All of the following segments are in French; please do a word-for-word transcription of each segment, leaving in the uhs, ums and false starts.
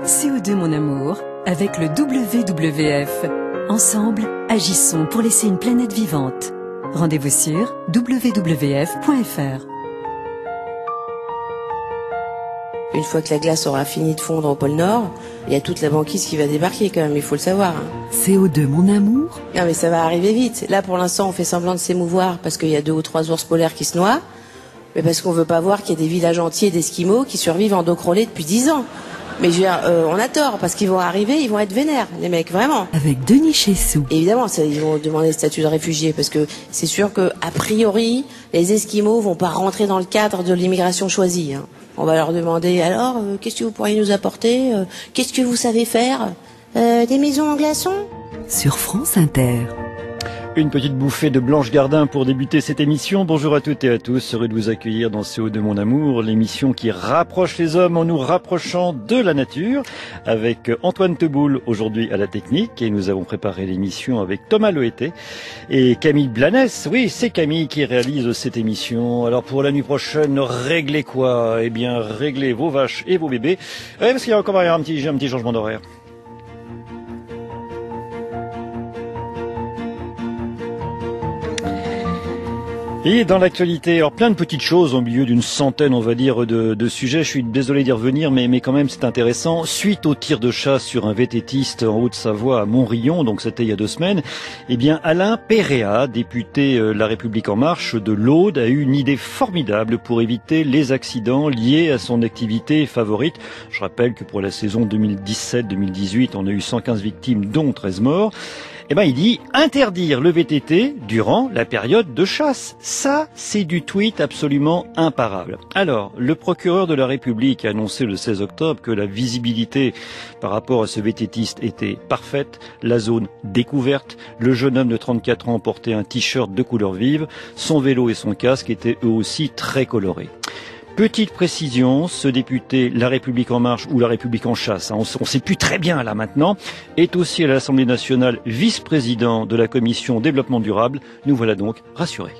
C O deux mon amour, avec le W W F. Ensemble, agissons pour laisser une planète vivante. Rendez-vous sur w w f point f r. Une fois que la glace aura fini de fondre au pôle Nord, il y a toute la banquise qui va débarquer quand même, il faut le savoir. Hein. C O deux mon amour. Non mais ça va arriver vite. Là pour l'instant on fait semblant de s'émouvoir parce qu'il y a deux ou trois ours polaires qui se noient, mais parce qu'on veut pas voir qu'il y a des villages entiers d'Esquimaux qui survivent en dos crôlé depuis dix ans. Mais je veux dire, euh, on a tort, parce qu'ils vont arriver, ils vont être vénères, les mecs, vraiment. Avec Denis Chessou. Évidemment, ça, ils vont demander le statut de réfugié, parce que c'est sûr que, a priori, les Esquimaux vont pas rentrer dans le cadre de l'immigration choisie. Hein. On va leur demander, alors, euh, qu'est-ce que vous pourriez nous apporter euh, Qu'est-ce que vous savez faire euh, Des maisons en glaçons Sur France Inter. Une petite bouffée de Blanche Gardin pour débuter cette émission. Bonjour à toutes et à tous, heureux de vous accueillir dans C O deux mon amour, l'émission qui rapproche les hommes en nous rapprochant de la nature, avec Antoine Teboul aujourd'hui à la technique, et nous avons préparé l'émission avec Thomas Loeté et Camille Blanès. Oui, c'est Camille qui réalise cette émission. Alors pour la nuit prochaine, réglez quoi? Eh bien, réglez vos vaches et vos bébés, ouais, parce qu'il y a encore un petit, un petit changement d'horaire. Et dans l'actualité, alors plein de petites choses au milieu d'une centaine, on va dire, de, de sujets. Je suis désolé d'y revenir, mais, mais quand même c'est intéressant. Suite au tir de chasse sur un vététiste en Haute-Savoie à Montrillon, donc c'était il y a deux semaines, eh bien Alain Péréa, député euh, La République En Marche de l'Aude, a eu une idée formidable pour éviter les accidents liés à son activité favorite. Je rappelle que pour la saison deux mille dix-sept deux mille dix-huit, on a eu cent quinze victimes, dont treize morts. Eh ben, il dit interdire le V T T durant la période de chasse. Ça, c'est du tweet absolument imparable. Alors, le procureur de la République a annoncé le seize octobre que la visibilité par rapport à ce vététiste était parfaite, la zone découverte, le jeune homme de trente-quatre ans portait un t-shirt de couleur vive, son vélo et son casque étaient eux aussi très colorés. Petite précision, ce député La République En Marche ou La République En Chasse, hein, on ne sait plus très bien là maintenant, est aussi à l'Assemblée nationale vice-président de la commission développement durable. Nous voilà donc rassurés.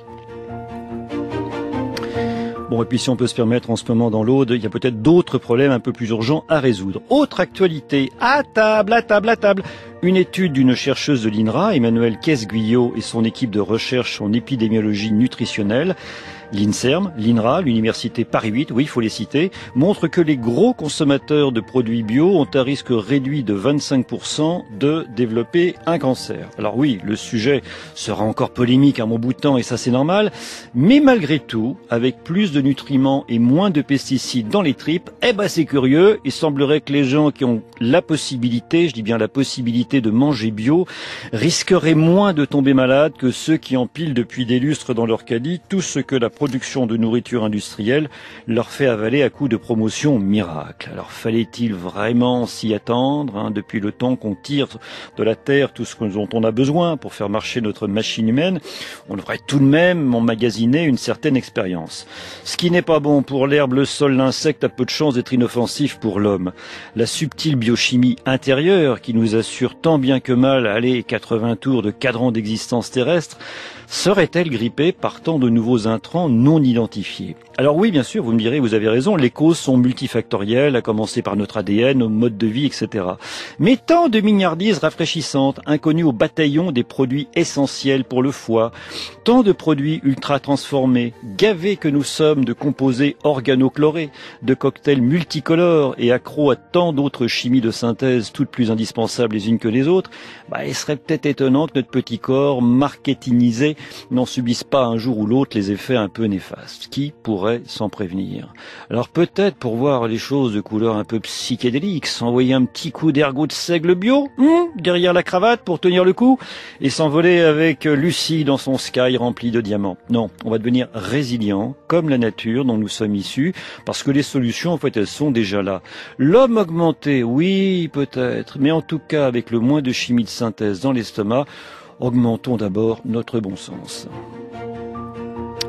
Bon, et puis si on peut se permettre, en ce moment dans l'Aude, il y a peut-être d'autres problèmes un peu plus urgents à résoudre. Autre actualité, à table, à table, à table. Une étude d'une chercheuse de l'INRA, Emmanuelle Caisse-Guyot, et son équipe de recherche en épidémiologie nutritionnelle, l'INSERM, l'INRA, l'Université Paris huit, oui, il faut les citer, montre que les gros consommateurs de produits bio ont un risque réduit de vingt-cinq pour cent de développer un cancer. Alors oui, le sujet sera encore polémique à mon bout de temps et ça c'est normal, mais malgré tout, avec plus de nutriments et moins de pesticides dans les tripes, eh ben c'est curieux, il semblerait que les gens qui ont la possibilité, je dis bien la possibilité de manger bio, risqueraient moins de tomber malades que ceux qui empilent depuis des lustres dans leur caddie tout ce que la production de nourriture industrielle leur fait avaler à coup de promotion miracle. Alors fallait-il vraiment s'y attendre, hein, depuis le temps qu'on tire de la terre tout ce dont on a besoin pour faire marcher notre machine humaine, on devrait tout de même emmagasiner une certaine expérience. Ce qui n'est pas bon pour l'herbe, le sol, l'insecte a peu de chances d'être inoffensif pour l'homme. La subtile biochimie intérieure qui nous assure tant bien que mal aller quatre-vingts tours de cadran d'existence terrestre serait-elle grippée par tant de nouveaux intrants non identifiés? Alors oui, bien sûr, vous me direz, vous avez raison, les causes sont multifactorielles, à commencer par notre A D N, nos modes de vie, et cetera. Mais tant de mignardises rafraîchissantes, inconnues au bataillon des produits essentiels pour le foie, tant de produits ultra transformés, gavés que nous sommes de composés organochlorés, de cocktails multicolores et accros à tant d'autres chimies de synthèse, toutes plus indispensables les unes que les autres, bah, il serait peut-être étonnant que notre petit corps marketingisé n'en subisse pas un jour ou l'autre les effets un peu néfastes. Qui pourrait s'en prévenir? Alors peut-être pour voir les choses de couleur un peu psychédélique, s'envoyer un petit coup d'ergot de seigle bio, hum, derrière la cravate pour tenir le coup, et s'envoler avec Lucie dans son sky rempli de diamants. Non, on va devenir résilient, comme la nature dont nous sommes issus, parce que les solutions, en fait, elles sont déjà là. L'homme augmenté, oui, peut-être, mais en tout cas, avec le moins de chimie de synthèse dans l'estomac, augmentons d'abord notre bon sens.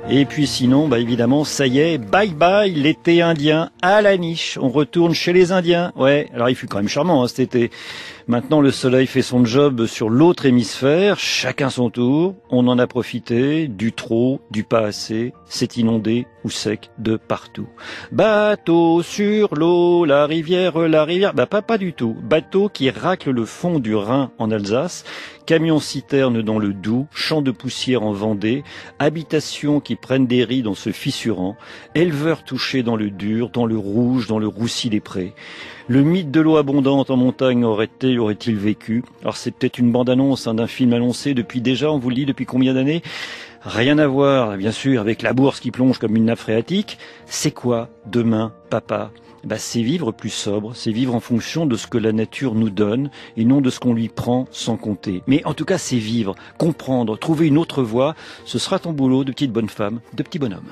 Et puis sinon, bah évidemment, ça y est, bye bye l'été indien, à la niche. On retourne chez les Indiens. Ouais, alors il fut quand même charmant hein, cet été. Maintenant, le soleil fait son job sur l'autre hémisphère, chacun son tour. On en a profité, du trop, du pas assez. C'est inondé ou sec de partout. Bateau sur l'eau, la rivière, la rivière. Bah pas, pas du tout. Bateau qui racle le fond du Rhin en Alsace. Camions-citernes dans le Doubs, champs de poussière en Vendée, habitations qui prennent des rides en se fissurant, éleveurs touchés dans le dur, dans le rouge, dans le roussi des prés. Le mythe de l'eau abondante en montagne aurait-il, aurait-il vécu? Alors c'est peut-être une bande-annonce hein, d'un film annoncé depuis déjà, on vous le dit, depuis combien d'années? Rien à voir, bien sûr, avec la bourse qui plonge comme une nappe phréatique. C'est quoi demain, papa? Bah, c'est vivre plus sobre, c'est vivre en fonction de ce que la nature nous donne et non de ce qu'on lui prend sans compter. Mais en tout cas, c'est vivre, comprendre, trouver une autre voie. Ce sera ton boulot de petite bonne femme, de petit bonhomme.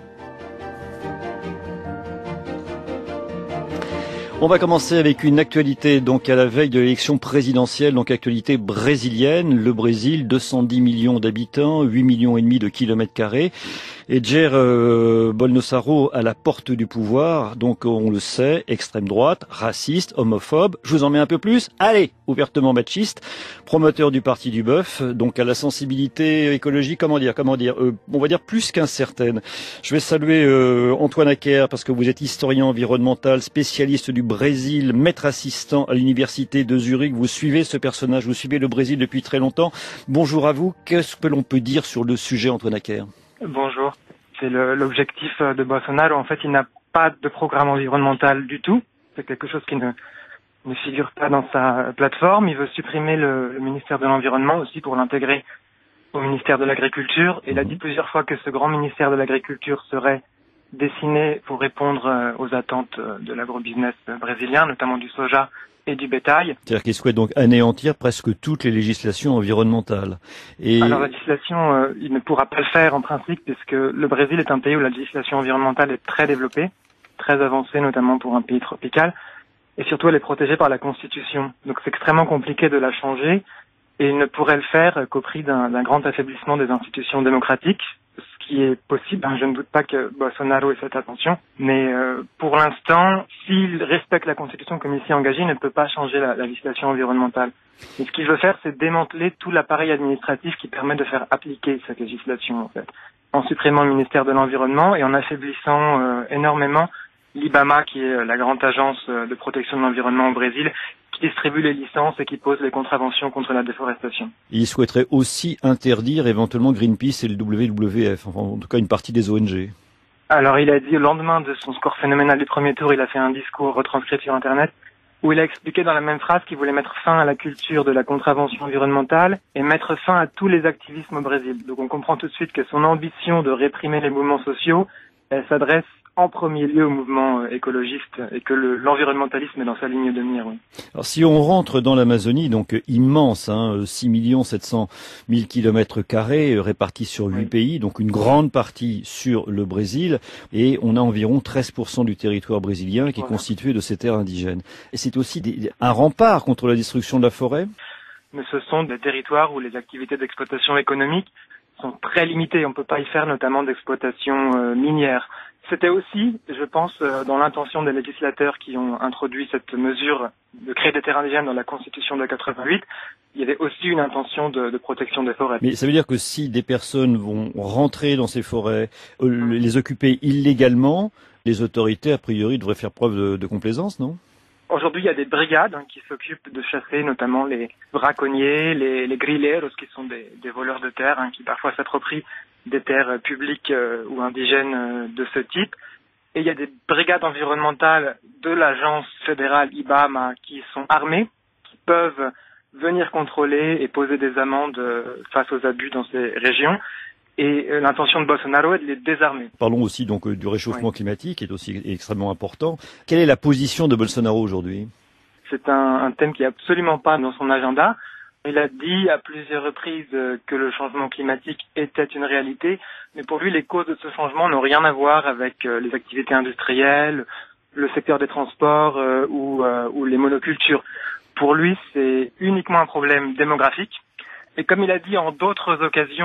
On va commencer avec une actualité donc à la veille de l'élection présidentielle, donc actualité brésilienne. Le Brésil, deux cent dix millions d'habitants, huit millions et demi de kilomètres carrés. Et Jair euh, Bolsonaro à la porte du pouvoir, donc on le sait, extrême droite, raciste, homophobe. Je vous en mets un peu plus. Allez, ouvertement machiste, promoteur du parti du bœuf, donc à la sensibilité écologique, comment dire, comment dire, euh, on va dire plus qu'incertaine. Je vais saluer euh, Antoine Acker parce que vous êtes historien environnemental, spécialiste du Brésil, maître assistant à l'université de Zurich. Vous suivez ce personnage, vous suivez le Brésil depuis très longtemps. Bonjour à vous. Qu'est-ce que l'on peut dire sur le sujet, Antoine Acker? Bonjour. C'est le, l'objectif de Bolsonaro. En fait, il n'a pas de programme environnemental du tout. C'est quelque chose qui ne, ne figure pas dans sa plateforme. Il veut supprimer le, le ministère de l'Environnement aussi pour l'intégrer au ministère de l'Agriculture. Il a dit plusieurs fois que ce grand ministère de l'Agriculture serait dessiné pour répondre aux attentes de l'agrobusiness brésilien, notamment du soja et du bétail. C'est-à-dire qu'il souhaite donc anéantir presque toutes les législations environnementales. Et... Alors la législation, euh, il ne pourra pas le faire en principe puisque le Brésil est un pays où la législation environnementale est très développée, très avancée notamment pour un pays tropical, et surtout elle est protégée par la Constitution. Donc c'est extrêmement compliqué de la changer et il ne pourrait le faire qu'au prix d'un, d'un grand affaiblissement des institutions démocratiques, ce qui est possible. Je ne doute pas que Bolsonaro ait cette attention, mais euh, pour l'instant, s'il respecte la Constitution comme il s'y est engagé, il ne peut pas changer la, la législation environnementale. Et ce qu'il veut faire, c'est démanteler tout l'appareil administratif qui permet de faire appliquer cette législation, en fait, en supprimant le ministère de l'Environnement et en affaiblissant euh, énormément l'I B A M A, qui est la grande agence de protection de l'environnement au Brésil, qui distribue les licences et qui pose les contraventions contre la déforestation. Il souhaiterait aussi interdire éventuellement Greenpeace et le W W F, enfin, en tout cas une partie des O N G. Alors il a dit, au lendemain de son score phénoménal du premier tour, il a fait un discours retranscrit sur Internet où il a expliqué dans la même phrase qu'il voulait mettre fin à la culture de la contravention environnementale et mettre fin à tous les activismes au Brésil. Donc on comprend tout de suite que son ambition de réprimer les mouvements sociaux, elle s'adresse en premier lieu au mouvement écologiste et que le, l'environnementalisme est dans sa ligne de mire. Oui. Alors si on rentre dans l'Amazonie, donc immense, hein, six millions sept cent mille kilomètres carrés répartis sur huit oui. pays, donc une grande partie sur le Brésil, et on a environ treize pour cent du territoire brésilien qui est voilà. constitué de ces terres indigènes. Et c'est aussi des, un rempart contre la destruction de la forêt. Mais ce sont des territoires où les activités d'exploitation économique sont très limitées. On ne peut pas y faire notamment d'exploitation euh, minière. C'était aussi, je pense, euh, dans l'intention des législateurs qui ont introduit cette mesure de créer des terres indigènes dans la Constitution de quatre-vingt-huit, il y avait aussi une intention de, de protection des forêts. Mais ça veut dire que si des personnes vont rentrer dans ces forêts, euh, les occuper illégalement, les autorités, a priori, devraient faire preuve de, de complaisance, non ? Aujourd'hui, il y a des brigades hein, qui s'occupent de chasser notamment les braconniers, les, les grilleros, qui sont des, des voleurs de terre, hein, qui parfois s'approprient des terres publiques euh, ou indigènes euh, de ce type. Et il y a des brigades environnementales de l'agence fédérale I B A M A qui sont armées, qui peuvent venir contrôler et poser des amendes euh, face aux abus dans ces régions. Et euh, l'intention de Bolsonaro est de les désarmer. Parlons aussi donc du réchauffement oui. climatique, qui est aussi extrêmement important. Quelle est la position de Bolsonaro aujourd'hui ? C'est un, un thème qui est absolument pas dans son agenda. Il a dit à plusieurs reprises que le changement climatique était une réalité, mais pour lui, les causes de ce changement n'ont rien à voir avec les activités industrielles, le secteur des transports euh, ou, euh, ou les monocultures. Pour lui, c'est uniquement un problème démographique. Et comme il a dit en d'autres occasions,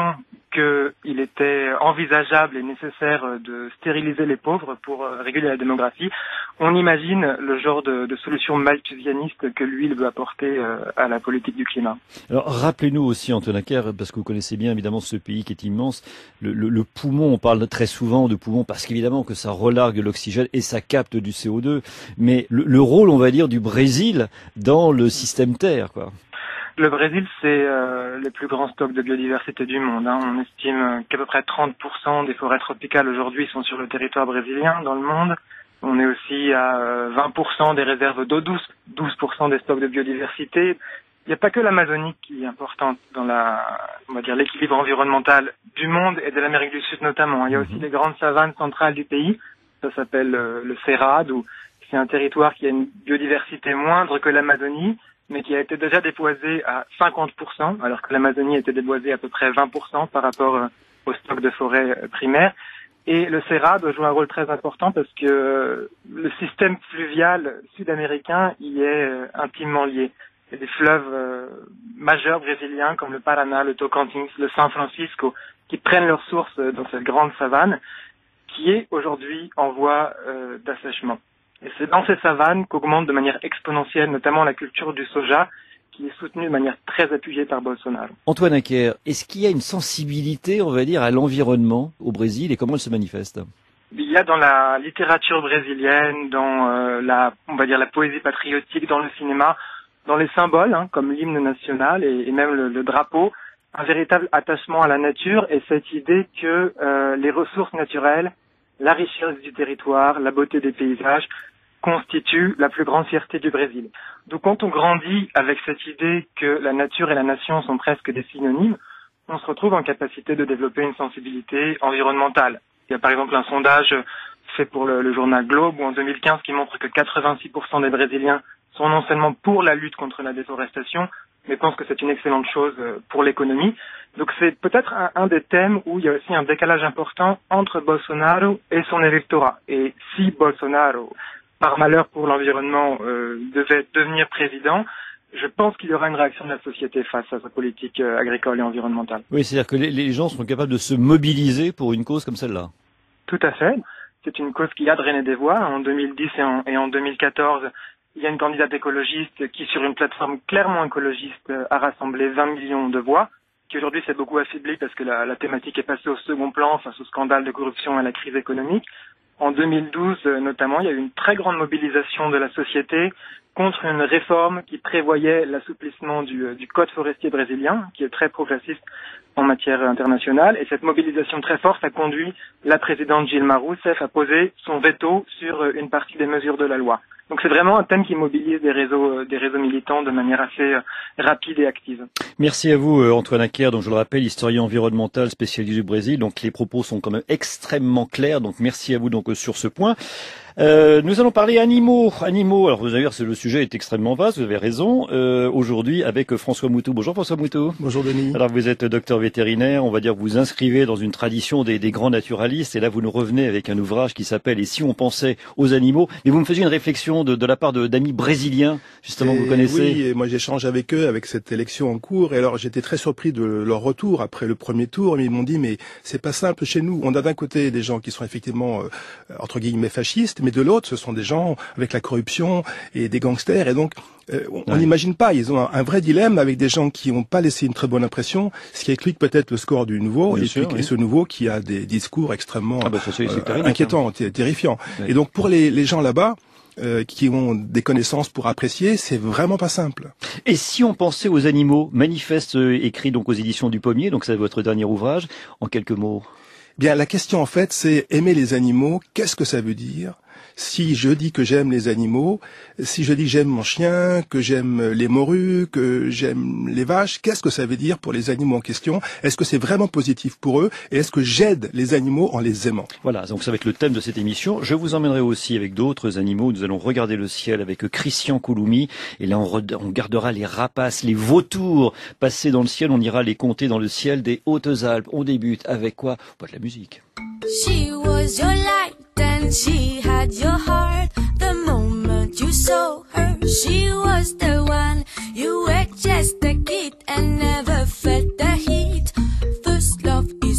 qu'il était envisageable et nécessaire de stériliser les pauvres pour réguler la démographie, on imagine le genre de, de solution malthusianiste que lui il veut apporter à la politique du climat. Alors rappelez-nous aussi, Antoine Acker, parce que vous connaissez bien évidemment ce pays qui est immense, le, le, le poumon, on parle très souvent de poumon parce qu'évidemment que ça relargue l'oxygène et ça capte du C O deux, mais le, le rôle, on va dire, du Brésil dans le système Terre, quoi. Le Brésil, c'est euh, le plus grand stock de biodiversité du monde. Hein. On estime qu'à peu près trente pour cent des forêts tropicales aujourd'hui sont sur le territoire brésilien dans le monde. On est aussi à euh, vingt pour cent des réserves d'eau douce, douze pour cent des stocks de biodiversité. Il n'y a pas que l'Amazonie qui est importante dans la, on va dire, l'équilibre environnemental du monde et de l'Amérique du Sud notamment. Il y a aussi les grandes savanes centrales du pays. Ça s'appelle euh, le Cerrado, où c'est un territoire qui a une biodiversité moindre que l'Amazonie, mais qui a été déjà déboisé à cinquante pour cent, alors que l'Amazonie était déboisée à peu près vingt pour cent par rapport euh, au stock de forêt euh, primaire. Et le Cerrado joue un rôle très important parce que euh, le système fluvial sud-américain y est euh, intimement lié. Il y a des fleuves euh, majeurs brésiliens comme le Paraná, le Tocantins, le San Francisco, qui prennent leur source euh, dans cette grande savane, qui est aujourd'hui en voie euh, d'assèchement. Et c'est dans ces savanes qu'augmente de manière exponentielle, notamment la culture du soja, qui est soutenue de manière très appuyée par Bolsonaro. Antoine Acker, est-ce qu'il y a une sensibilité, on va dire, à l'environnement au Brésil et comment elle se manifeste ? Il y a dans la littérature brésilienne, dans euh, la, on va dire, la poésie patriotique, dans le cinéma, dans les symboles, hein, comme l'hymne national et, et même le, le drapeau, un véritable attachement à la nature et cette idée que euh, les ressources naturelles, la richesse du territoire, la beauté des paysages constituent la plus grande fierté du Brésil. Donc quand on grandit avec cette idée que la nature et la nation sont presque des synonymes, on se retrouve en capacité de développer une sensibilité environnementale. Il y a par exemple un sondage fait pour le, le journal Globe ou en deux mille quinze qui montre que quatre-vingt-six pour cent des Brésiliens sont non seulement pour la lutte contre la déforestation, mais pensent que c'est une excellente chose pour l'économie. Donc c'est peut-être un, un des thèmes où il y a aussi un décalage important entre Bolsonaro et son électorat. Et si Bolsonaro, par malheur pour l'environnement, euh, devait devenir président, je pense qu'il y aura une réaction de la société face à sa politique euh, agricole et environnementale. Oui, c'est-à-dire que les, les gens sont capables de se mobiliser pour une cause comme celle-là. Tout à fait. C'est une cause qui a drainé des voix. En deux mille dix et en, et en deux mille quatorze, il y a une candidate écologiste qui, sur une plateforme clairement écologiste, a rassemblé vingt millions de voix, qui aujourd'hui s'est beaucoup affaiblie parce que la, la thématique est passée au second plan face au scandale de corruption et à la crise économique. En deux mille douze, notamment, il y a eu une très grande mobilisation de la société contre une réforme qui prévoyait l'assouplissement du, du code forestier brésilien, qui est très progressiste en matière internationale. Et cette mobilisation très forte a conduit la présidente Dilma Rousseff à poser son veto sur une partie des mesures de la loi. Donc c'est vraiment un thème qui mobilise des réseaux, des réseaux militants de manière assez rapide et active. Merci à vous Antoine Acker, donc je le rappelle, historien environnemental spécialisé du Brésil. Donc les propos sont quand même extrêmement clairs. Donc merci à vous donc sur ce point. Euh, nous allons parler animaux. Animaux. Alors vous allez voir, le sujet est extrêmement vaste. Vous avez raison. Euh, aujourd'hui avec François Moutou. Bonjour François Moutou. Bonjour Denis. Alors vous êtes docteur vétérinaire. On va dire que vous inscrivez dans une tradition des, des grands naturalistes. Et là vous nous revenez avec un ouvrage qui s'appelle Et si on pensait aux animaux. Et vous me faisiez une réflexion de, de la part de, d'amis brésiliens justement et que vous connaissez. Oui, et moi j'échange avec eux avec cette élection en cours. Et alors j'étais très surpris de leur retour après le premier tour. Ils m'ont dit mais c'est pas simple chez nous. On a d'un côté des gens qui sont effectivement euh, entre guillemets fascistes, mais de l'autre ce sont des gens avec la corruption et des gangsters. Et donc euh, on n'imagine ouais. pas. Ils ont un, un vrai dilemme avec des gens qui n'ont pas laissé une très bonne impression, ce qui explique peut-être le score du nouveau. Bien et, sûr, puis, oui. et ce nouveau qui a des discours extrêmement ah bah, ça, c'est, c'est euh, inquiétants, hein. terrifiants. Ouais. Et donc pour les, les gens là-bas. Euh, qui ont des connaissances pour apprécier, c'est vraiment pas simple. Et si on pensait aux animaux, manifeste euh, écrit donc aux éditions du Pommier, donc c'est votre dernier ouvrage, en quelques mots. Bien, la question en fait, c'est aimer les animaux, qu'est-ce que ça veut dire ? Si je dis que j'aime les animaux, si je dis que j'aime mon chien, que j'aime les morues, que j'aime les vaches, qu'est-ce que ça veut dire pour les animaux en question ? Est-ce que c'est vraiment positif pour eux ? Et est-ce que j'aide les animaux en les aimant ? Voilà, donc ça va être le thème de cette émission. Je vous emmènerai aussi avec d'autres animaux. Nous allons regarder le ciel avec Christian Couloumi. Et là, on, re- on gardera les rapaces, les vautours passés dans le ciel. On ira les compter dans le ciel des Hautes-Alpes. On débute avec quoi ? Pas de la musique. She was your light and she had your heart. The moment you saw her, she was the one. You were just a kid and never felt the heat. First love is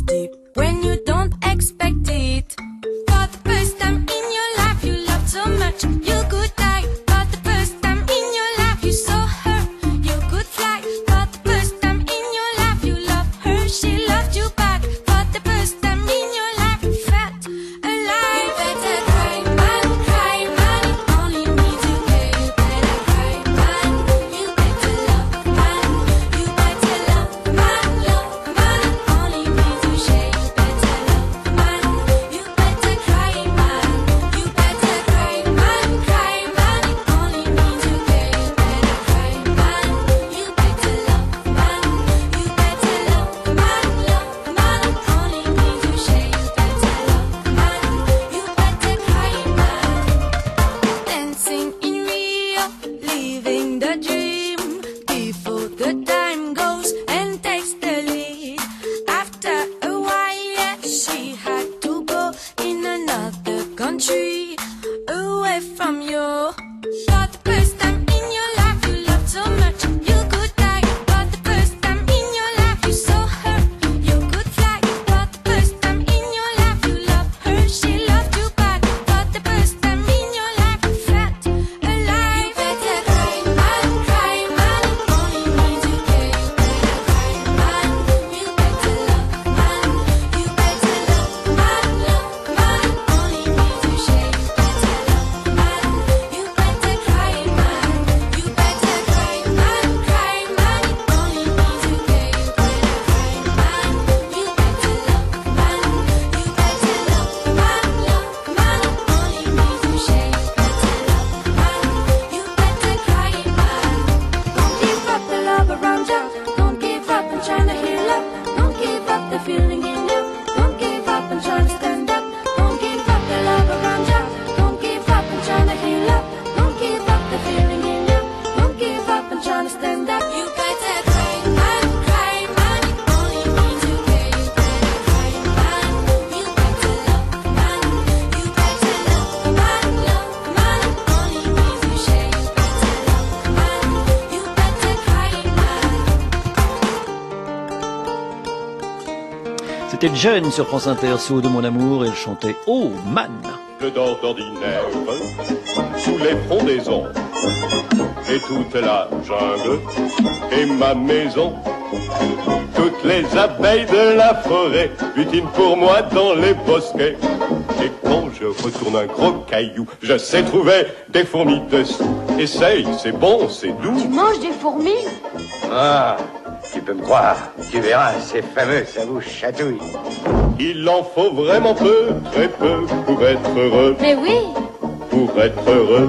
C'était Jen sur France Inter, sous de mon amour, et elle chantait Oh Man. Je dors d'ordinaire sous les frondaisons et toute la jungle est ma maison. Toutes les abeilles de la forêt butinent pour moi dans les bosquets. Et quand je retourne un gros caillou, je sais trouver des fourmis dessous. Essaye, c'est bon, c'est doux. Tu manges des fourmis? Ah, tu peux me croire, tu verras, c'est fameux, ça vous chatouille. Il en faut vraiment peu, très peu, pour être heureux. Mais oui. Pour être heureux.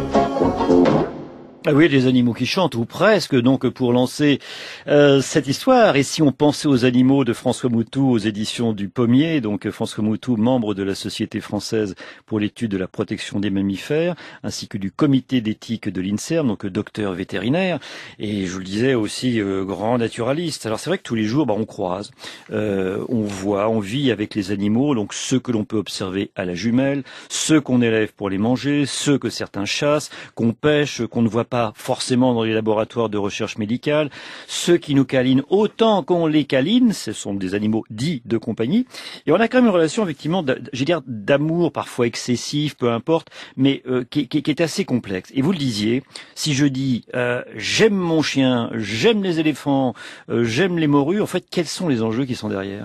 Ah oui, les animaux qui chantent, ou presque, donc pour lancer euh, cette histoire. Et si on pensait aux animaux de François Moutou aux éditions du Pommier, donc François Moutou, membre de la Société française pour l'étude de la protection des mammifères, ainsi que du comité d'éthique de l'INSERM, donc docteur vétérinaire, et je vous le disais aussi euh, grand naturaliste. Alors c'est vrai que tous les jours, bah, on croise, euh, on voit, on vit avec les animaux, donc ceux que l'on peut observer à la jumelle, ceux qu'on élève pour les manger, ceux que certains chassent, qu'on pêche, qu'on ne voit pas pas forcément dans les laboratoires de recherche médicale, ceux qui nous câlinent autant qu'on les câline, ce sont des animaux dits de compagnie, et on a quand même une relation effectivement, je veux dire, d'amour parfois excessif, peu importe, mais euh, qui, qui, qui est assez complexe. Et vous le disiez, si je dis euh, j'aime mon chien, j'aime les éléphants, euh, j'aime les morues, en fait, quels sont les enjeux qui sont derrière?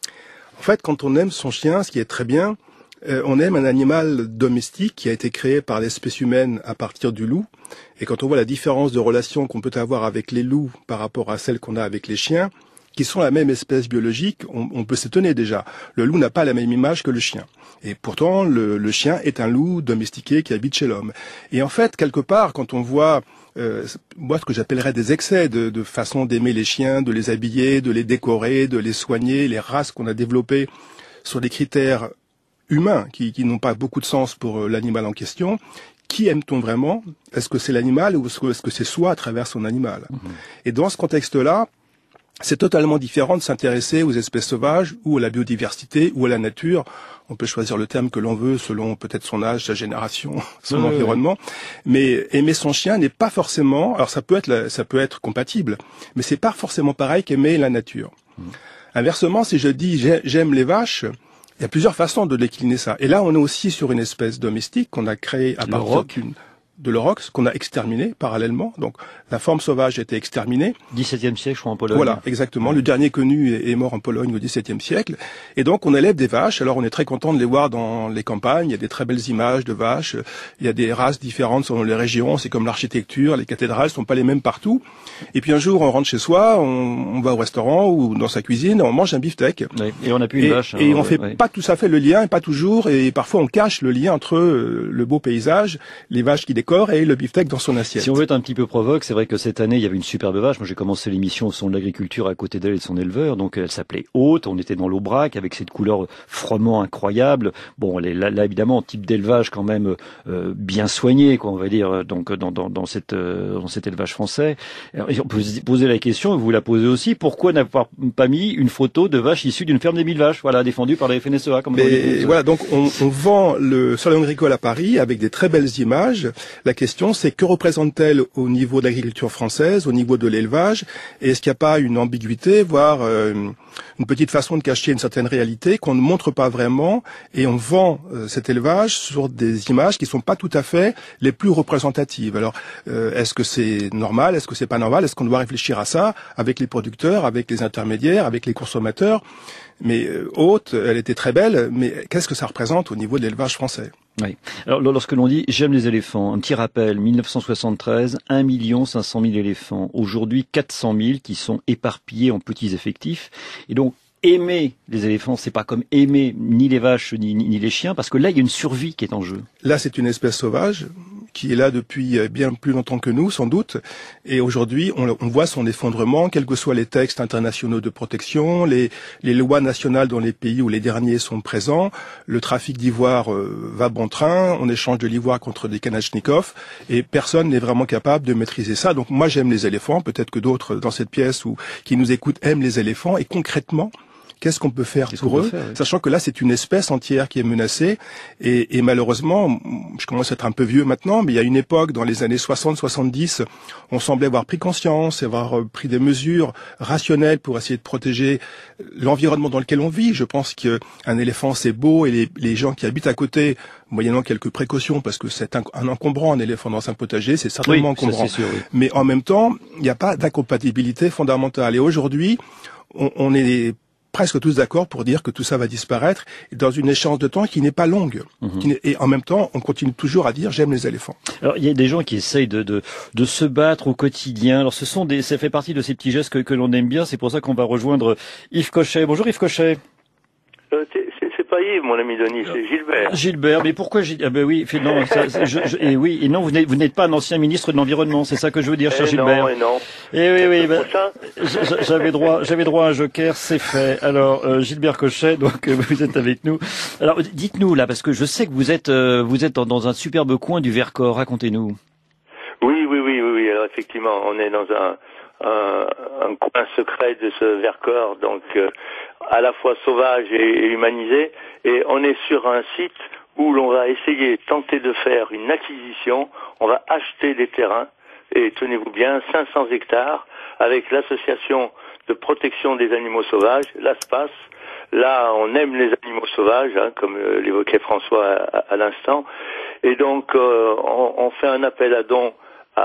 En fait, quand on aime son chien, ce qui est très bien, euh, on aime un animal domestique qui a été créé par l'espèce humaine à partir du loup. Et quand on voit la différence de relation qu'on peut avoir avec les loups par rapport à celle qu'on a avec les chiens, qui sont la même espèce biologique, on, on peut s'étonner déjà. Le loup n'a pas la même image que le chien. Et pourtant, le, le chien est un loup domestiqué qui habite chez l'homme. Et en fait, quelque part, quand on voit euh, moi ce que j'appellerais des excès de, de façon d'aimer les chiens, de les habiller, de les décorer, de les soigner, les races qu'on a développées sur des critères humains qui, qui n'ont pas beaucoup de sens pour euh, l'animal en question. Qui aime-t-on vraiment? Est-ce que c'est l'animal ou est-ce que c'est soi à travers son animal? Mmh. Et dans ce contexte-là, c'est totalement différent de s'intéresser aux espèces sauvages ou à la biodiversité ou à la nature. On peut choisir le terme que l'on veut selon peut-être son âge, sa génération, son oui, environnement. Oui. Mais aimer son chien n'est pas forcément, alors ça peut être, ça peut être compatible, mais c'est pas forcément pareil qu'aimer la nature. Mmh. Inversement, si je dis j'aime les vaches, il y a plusieurs façons de décliner ça. Et là, on est aussi sur une espèce domestique qu'on a créée à partir d'une de l'aurochs, qu'on a exterminé parallèlement. Donc, la forme sauvage a été exterminée. dix-septième siècle, je crois, en Pologne. Voilà, exactement. Le dernier connu est mort en Pologne au dix-septième siècle. Et donc, on élève des vaches. Alors, on est très content de les voir dans les campagnes. Il y a des très belles images de vaches. Il y a des races différentes selon les régions. C'est comme l'architecture. Les cathédrales sont pas les mêmes partout. Et puis, un jour, on rentre chez soi, on, on va au restaurant ou dans sa cuisine, on mange un beefsteak. Oui. Et on n'a plus une et, vache. Et hein, on fait ouais. pas tout à fait le lien, pas toujours. Et parfois, on cache le lien entre le beau paysage, les vaches qui décorent et le beefsteak dans son assiette. Si on veut être un petit peu provoque, c'est vrai que cette année, il y avait une superbe vache. Moi, j'ai commencé l'émission au son de l'agriculture à côté d'elle et de son éleveur. Donc, elle s'appelait Haute. On était dans l'Aubrac avec cette couleur froment incroyable. Bon, elle est là, là évidemment, type d'élevage quand même euh, bien soigné, quoi, on va dire, donc dans, dans, dans, cette, euh, dans cet élevage français. Alors, on peut se poser la question, vous la posez aussi, pourquoi n'avoir pas mis une photo de vache issue d'une ferme des mille vaches, voilà, défendue par la F N S E A, comme Mais voilà, donc on, on vend le salon agricole à Paris avec des très belles images. La question, c'est que représente-t-elle au niveau de l'agriculture française, au niveau de l'élevage? Et est-ce qu'il n'y a pas une ambiguïté, voire euh, une petite façon de cacher une certaine réalité qu'on ne montre pas vraiment, et on vend euh, cet élevage sur des images qui sont pas tout à fait les plus représentatives. Alors, euh, est-ce que c'est normal? Est-ce que c'est pas normal? Est-ce qu'on doit réfléchir à ça avec les producteurs, avec les intermédiaires, avec les consommateurs? Mais euh, Haute, elle était très belle, mais qu'est-ce que ça représente au niveau de l'élevage français? Oui. Alors, lorsque l'on dit « j'aime les éléphants », un petit rappel, mille neuf cent soixante-treize, un million cinq cent mille éléphants. Aujourd'hui, quatre cent mille qui sont éparpillés en petits effectifs. Et donc, aimer les éléphants, c'est pas comme aimer ni les vaches ni, ni, ni les chiens, parce que là, il y a une survie qui est en jeu. Là, c'est une espèce sauvage qui est là depuis bien plus longtemps que nous, sans doute. Et aujourd'hui, on, on voit son effondrement, quels que soient les textes internationaux de protection, les, les lois nationales dans les pays où les derniers sont présents. Le trafic d'ivoire euh, va bon train, on échange de l'ivoire contre des kalachnikovs, et personne n'est vraiment capable de maîtriser ça. Donc moi, j'aime les éléphants, peut-être que d'autres dans cette pièce ou qui nous écoutent aiment les éléphants, et concrètement, qu'est-ce qu'on peut faire Qu'est-ce pour qu'on eux, peut faire, oui. sachant que là c'est une espèce entière qui est menacée et, et malheureusement, je commence à être un peu vieux maintenant, mais il y a une époque dans les années soixante soixante-dix, on semblait avoir pris conscience et avoir pris des mesures rationnelles pour essayer de protéger l'environnement dans lequel on vit. Je pense qu'un éléphant c'est beau et les, les gens qui habitent à côté, moyennant quelques précautions, parce que c'est un, un encombrant, un éléphant dans un potager, c'est certainement Oui, encombrant. ça, c'est sûr, oui. Mais en même temps, il n'y a pas d'incompatibilité fondamentale. Et aujourd'hui, on, on est presque tous d'accord pour dire que tout ça va disparaître dans une échéance de temps qui n'est pas longue. Mmh. Qui n'est, et en même temps, on continue toujours à dire j'aime les éléphants. Alors il y a des gens qui essayent de, de, de se battre au quotidien. Alors ce sont des, ça fait partie de ces petits gestes que, que l'on aime bien. C'est pour ça qu'on va rejoindre Yves Cochet. Bonjour Yves Cochet. Euh, c'est, c'est, c'est pas Yves, mon ami Denis, c'est Gilbert. Gilbert, mais pourquoi Gilbert? Ah ben oui, fait, non, ça, ça, je, je, et oui, et non, vous n'êtes, vous n'êtes pas un ancien ministre de l'Environnement, c'est ça que je veux dire, cher eh Gilbert. Non, et non. Et oui, oui, ben, ça j'avais droit, j'avais droit à un joker, c'est fait. Alors, euh, Gilbert Cochet, donc euh, vous êtes avec nous. Alors, dites-nous là, parce que je sais que vous êtes, euh, vous êtes dans, dans un superbe coin du Vercors. Racontez-nous. Oui, oui, oui, oui, oui. Alors effectivement, on est dans un, un, un coin secret de ce Vercors, donc euh, à la fois sauvage et, et humanisé, et on est sur un site où l'on va essayer, tenter de faire une acquisition. On va acheter des terrains, et tenez-vous bien, cinq cents hectares, avec l'association de protection des animaux sauvages, l'ASPAS. Là, on aime les animaux sauvages, hein, comme euh, l'évoquait François à, à l'instant. Et donc, euh, on, on fait un appel à dons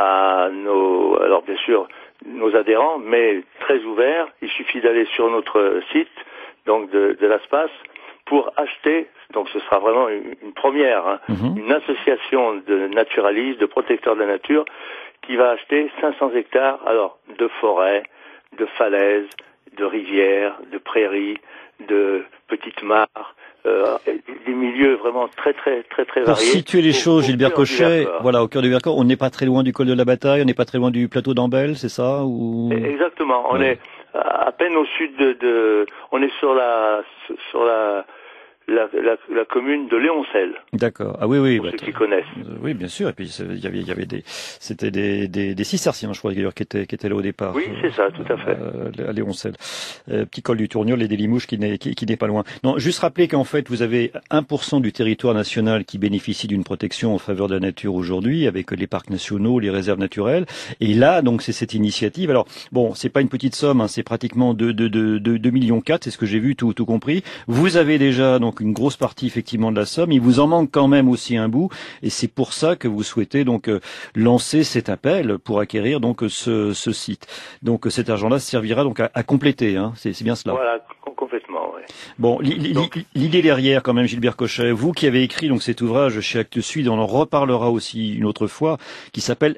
à nos, alors bien sûr, nos adhérents, mais très ouverts. Il suffit d'aller sur notre site, donc de, de l'ASPAS, pour acheter, donc ce sera vraiment une, une première, hein, mmh. une association de naturalistes, de protecteurs de la nature, qui va acheter cinq cents hectares, alors, de forêts, de falaises, de rivières, de prairies, de petites mares, euh, des milieux vraiment très très très très Pour variés. Pour situer les choses, Gilbert Cochet, voilà, au cœur du Vercors, on n'est pas très loin du col de la Bataille, on n'est pas très loin du plateau d'Ambel, c'est ça ou... Exactement, on ouais. est à peine au sud de, de, on est sur la sur la La, la, la commune de Léoncel. D'accord. Ah oui, oui. Pour bah, ceux qui connaissent. Euh, oui, bien sûr. Et puis il y avait, il y avait des, c'était des, des, des cisterciens, je crois d'ailleurs, qui étaient, qui étaient là au départ. Oui, c'est ça, tout à fait. Euh, à Léoncel, euh, petit col du Tourniol et des Limoges qui n'est, qui, qui n'est pas loin. Non, juste rappeler qu'en fait, vous avez un pour cent du territoire national qui bénéficie d'une protection en faveur de la nature aujourd'hui, avec les parcs nationaux, les réserves naturelles. Et là, donc, c'est cette initiative. Alors, bon, c'est pas une petite somme, hein, c'est pratiquement deux, deux, deux, deux, deux millions quatre, c'est ce que j'ai vu, tout, tout compris. Vous avez déjà donc une grosse partie effectivement de la somme. Il vous en manque quand même aussi un bout, et c'est pour ça que vous souhaitez donc euh, lancer cet appel pour acquérir donc ce, ce site. Donc cet argent-là servira donc à, à compléter. Hein. C'est, c'est bien cela. Voilà, complètement. Ouais. Bon, l'idée derrière quand même, Gilbert Cochet, vous qui avez écrit donc cet ouvrage chez Actes Sud, on en reparlera aussi une autre fois, qui s'appelle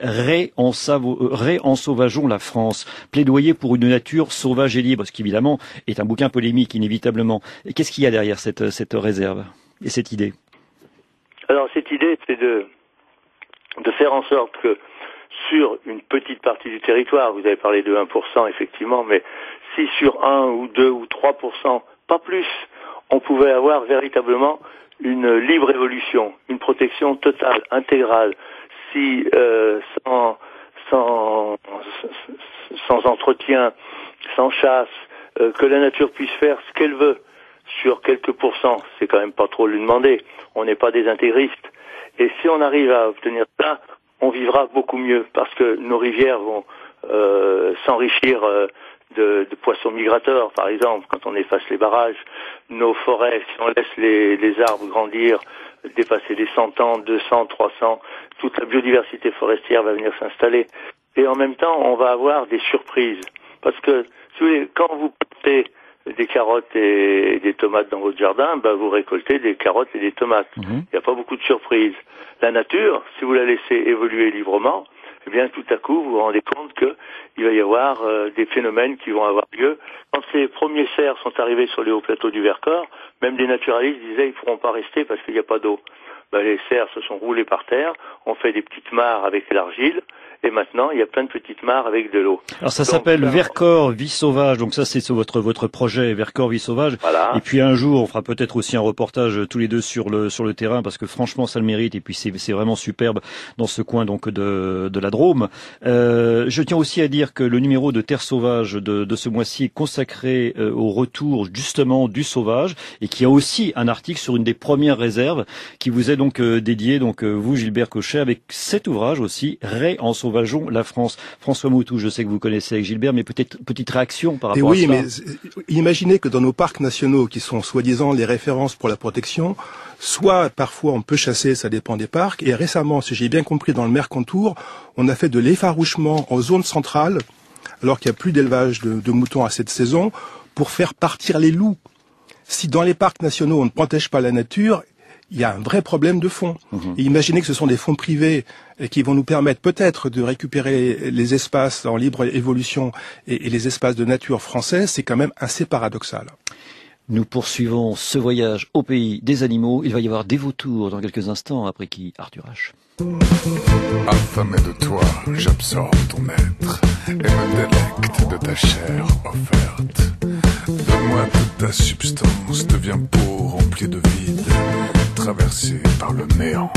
Réensauvageons la France, plaidoyer pour une nature sauvage et libre, ce qui évidemment est un bouquin polémique inévitablement. Et qu'est-ce qu'il y a derrière cette, cette réserve et cette idée? Alors cette idée, c'est de, de faire en sorte que sur une petite partie du territoire, vous avez parlé de un pour cent effectivement, mais si sur un ou deux ou trois pour cent, pas plus, on pouvait avoir véritablement une libre évolution, une protection totale, intégrale, si euh, sans, sans, sans entretien, sans chasse, euh, que la nature puisse faire ce qu'elle veut sur quelques pourcents, c'est quand même pas trop lui demander, on n'est pas des intégristes. Et si on arrive à obtenir ça, on vivra beaucoup mieux, parce que nos rivières vont euh, s'enrichir euh, de, de poissons migrateurs, par exemple, quand on efface les barrages. Nos forêts, si on laisse les, les arbres grandir, dépasser les cent ans, deux cents, trois cents, toute la biodiversité forestière va venir s'installer. Et en même temps, on va avoir des surprises. Parce que, si vous voulez, quand vous plantez des carottes et des tomates dans votre jardin, ben vous récoltez des carottes et des tomates. Mmh. Il n'y a pas beaucoup de surprises. La nature, si vous la laissez évoluer librement, eh bien tout à coup vous vous rendez compte que il va y avoir euh, des phénomènes qui vont avoir lieu. Quand les premiers cerfs sont arrivés sur les hauts plateaux du Vercors, même des naturalistes disaient ils ne pourront pas rester parce qu'il n'y a pas d'eau. Ben, les cerfs se sont roulés par terre, on fait des petites mares avec l'argile, Et maintenant, il y a plein de petites mares avec de l'eau. Alors ça Donc, s'appelle euh, Vercors Vie Sauvage, donc ça c'est votre votre projet Vercors Vie Sauvage. Voilà. Et puis un jour, on fera peut-être aussi un reportage tous les deux sur le sur le terrain, parce que franchement ça le mérite, et puis c'est c'est vraiment superbe dans ce coin donc de de la Drôme. Euh, je tiens aussi à dire que le numéro de Terre Sauvage de de ce mois-ci est consacré euh, au retour justement du sauvage, et qui a aussi un article sur une des premières réserves qui vous est donc euh, dédié, donc euh, vous Gilbert Cochet, avec cet ouvrage aussi, Réensauvageons la France. François Moutou, je sais que vous connaissez avec Gilbert, mais peut-être petite réaction par rapport Et oui, à cela. mais imaginez que dans nos parcs nationaux, qui sont soi-disant les références pour la protection, soit parfois on peut chasser, ça dépend des parcs, et récemment, si j'ai bien compris, dans le Mercantour, on a fait de l'effarouchement en zone centrale, alors qu'il n'y a plus d'élevage de, de moutons à cette saison, pour faire partir les loups. Si dans les parcs nationaux on ne protège pas la nature, il y a un vrai problème de fond. Mmh. Et imaginez que ce sont des fonds privés qui vont nous permettre peut-être de récupérer les espaces en libre évolution et, et les espaces de nature français, c'est quand même assez paradoxal. Nous poursuivons ce voyage au pays des animaux. Il va y avoir des vautours dans quelques instants, après qui Arthur H. Affamé de toi, j'absorbe ton être et me délecte de ta chair offerte. Donne-moi toute ta substance, deviens peau remplie de vide, traversée par le néant.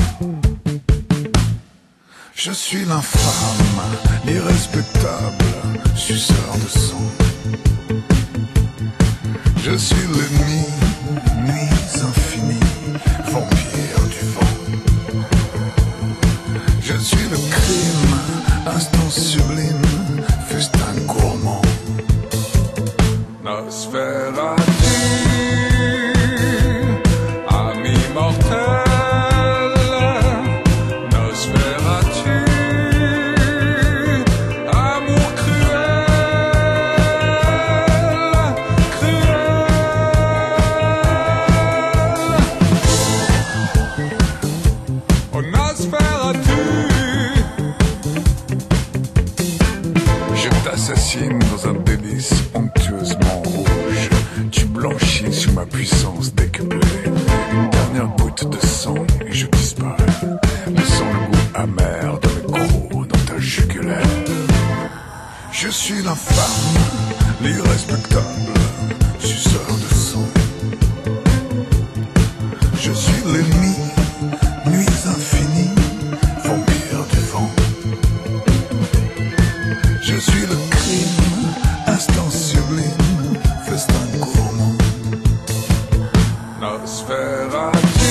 Je suis l'infâme, l'irrespectable, suceur de sang. Je suis l'ennemi, nuit infinie, vampire du vent. Je suis le crime, instant sublime, festin gourmand. Nosferatu, ami mortel. Nosferatu, amour cruel, cruel. Oh Nosferatu, je t'assassine dans un délice onctueusement rouge. Tu blanchis sous ma puissance décuplée. Une dernière goutte de sang et je disparais, laissant le goût amer de mes crocs dans ta jugulaire. Je suis l'infâme, l'irrespectable, suceur de sang. Je suis l'ennemi, nuit infinie, vampire du vent. Je suis le crime, instant sublime, festin gourmand. Nosferatu,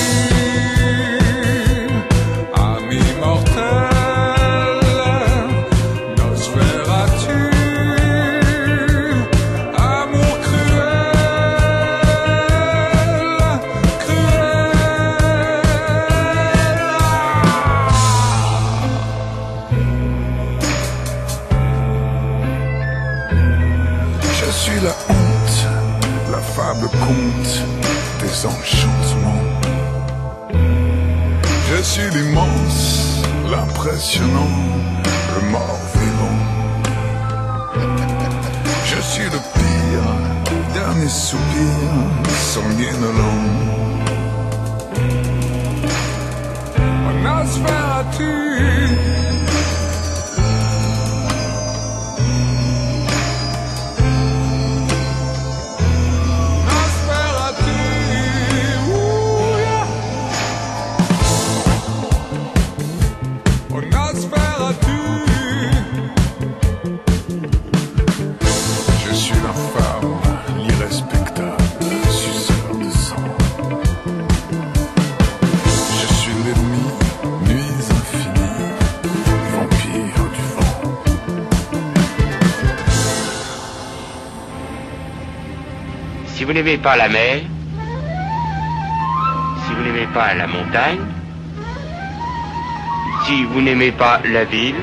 ami mortel. Nosferatu, amour cruel, cruel. Je suis la honte, la fable conte des enchantements. Je suis l'immense, l'impressionnant, le mort vivant. Je suis le pire, dernier soupir, sanguinolent. Oh Nosferatu, je suis l'infâme, l'irrespectable, suceur de sang. Je suis l'ennemi, nuit infinie, vampire du vent. Si vous n'aimez pas la mer, si vous n'aimez pas la montagne, si vous n'aimez pas la ville,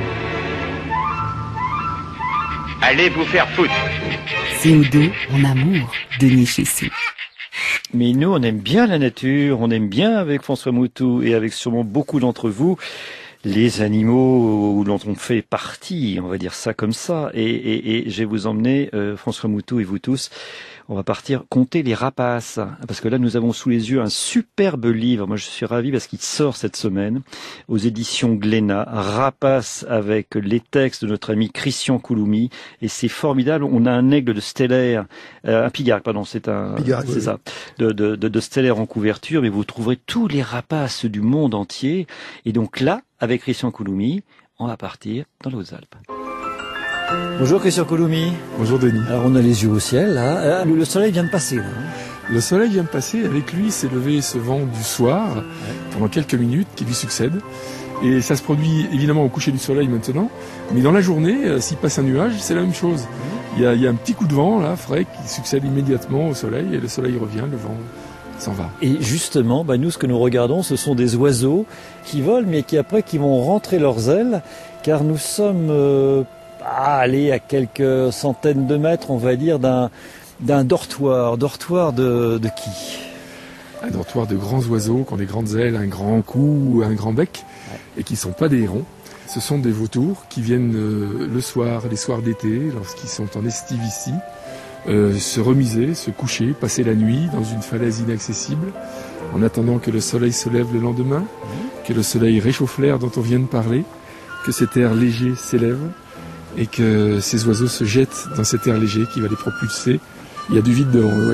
allez vous faire foutre. C O deux en amour, Denis Chessou. Mais nous, on aime bien la nature, on aime bien avec François Moutou et avec sûrement beaucoup d'entre vous les animaux dont on fait partie, on va dire ça comme ça. Et, et, et je vais vous emmener, euh, François Moutou et vous tous, On va partir compter les rapaces, parce que là nous avons sous les yeux un superbe livre. Moi je suis ravi parce qu'il sort cette semaine aux éditions Glénat. Rapaces avec les textes de notre ami Christian Couloumi, et c'est formidable. On a un aigle de Stellaire, euh, un pigargue, pardon, c'est un, Pigargue, c'est oui. ça, de, de, de, de Stellaire en couverture, mais vous trouverez tous les rapaces du monde entier. Et donc là, avec Christian Couloumi, on va partir dans les Hautes-Alpes. Bonjour Christian Couloumi. Bonjour Denis. Alors on a les yeux au ciel, là. Le soleil vient de passer, là. Le soleil vient de passer, avec lui s'est levé ce vent du soir, ouais. pendant quelques minutes, qui lui succède. Et ça se produit évidemment au coucher du soleil maintenant, mais dans la journée, euh, s'il passe un nuage, c'est la même chose. Il y a, il y a un petit coup de vent, là, frais, qui succède immédiatement au soleil, et le soleil revient, le vent s'en va. Et justement, bah nous, ce que nous regardons, ce sont des oiseaux qui volent, mais qui après, qui vont rentrer leurs ailes, car nous sommes... Euh, Ah, aller à quelques centaines de mètres, on va dire, d'un, d'un dortoir. Dortoir de, de qui? Un dortoir de grands oiseaux qui ont des grandes ailes, un grand cou, un grand bec, ouais. et qui ne sont pas des hérons. Ce sont des vautours qui viennent euh, le soir, les soirs d'été, lorsqu'ils sont en estive ici, euh, se remiser, se coucher, passer la nuit dans une falaise inaccessible, en attendant que le soleil se lève le lendemain, ouais. que le soleil réchauffe l'air dont on vient de parler, que cet air léger s'élève, et que ces oiseaux se jettent dans cet air léger qui va les propulser. Il y a du vide devant eux, oui.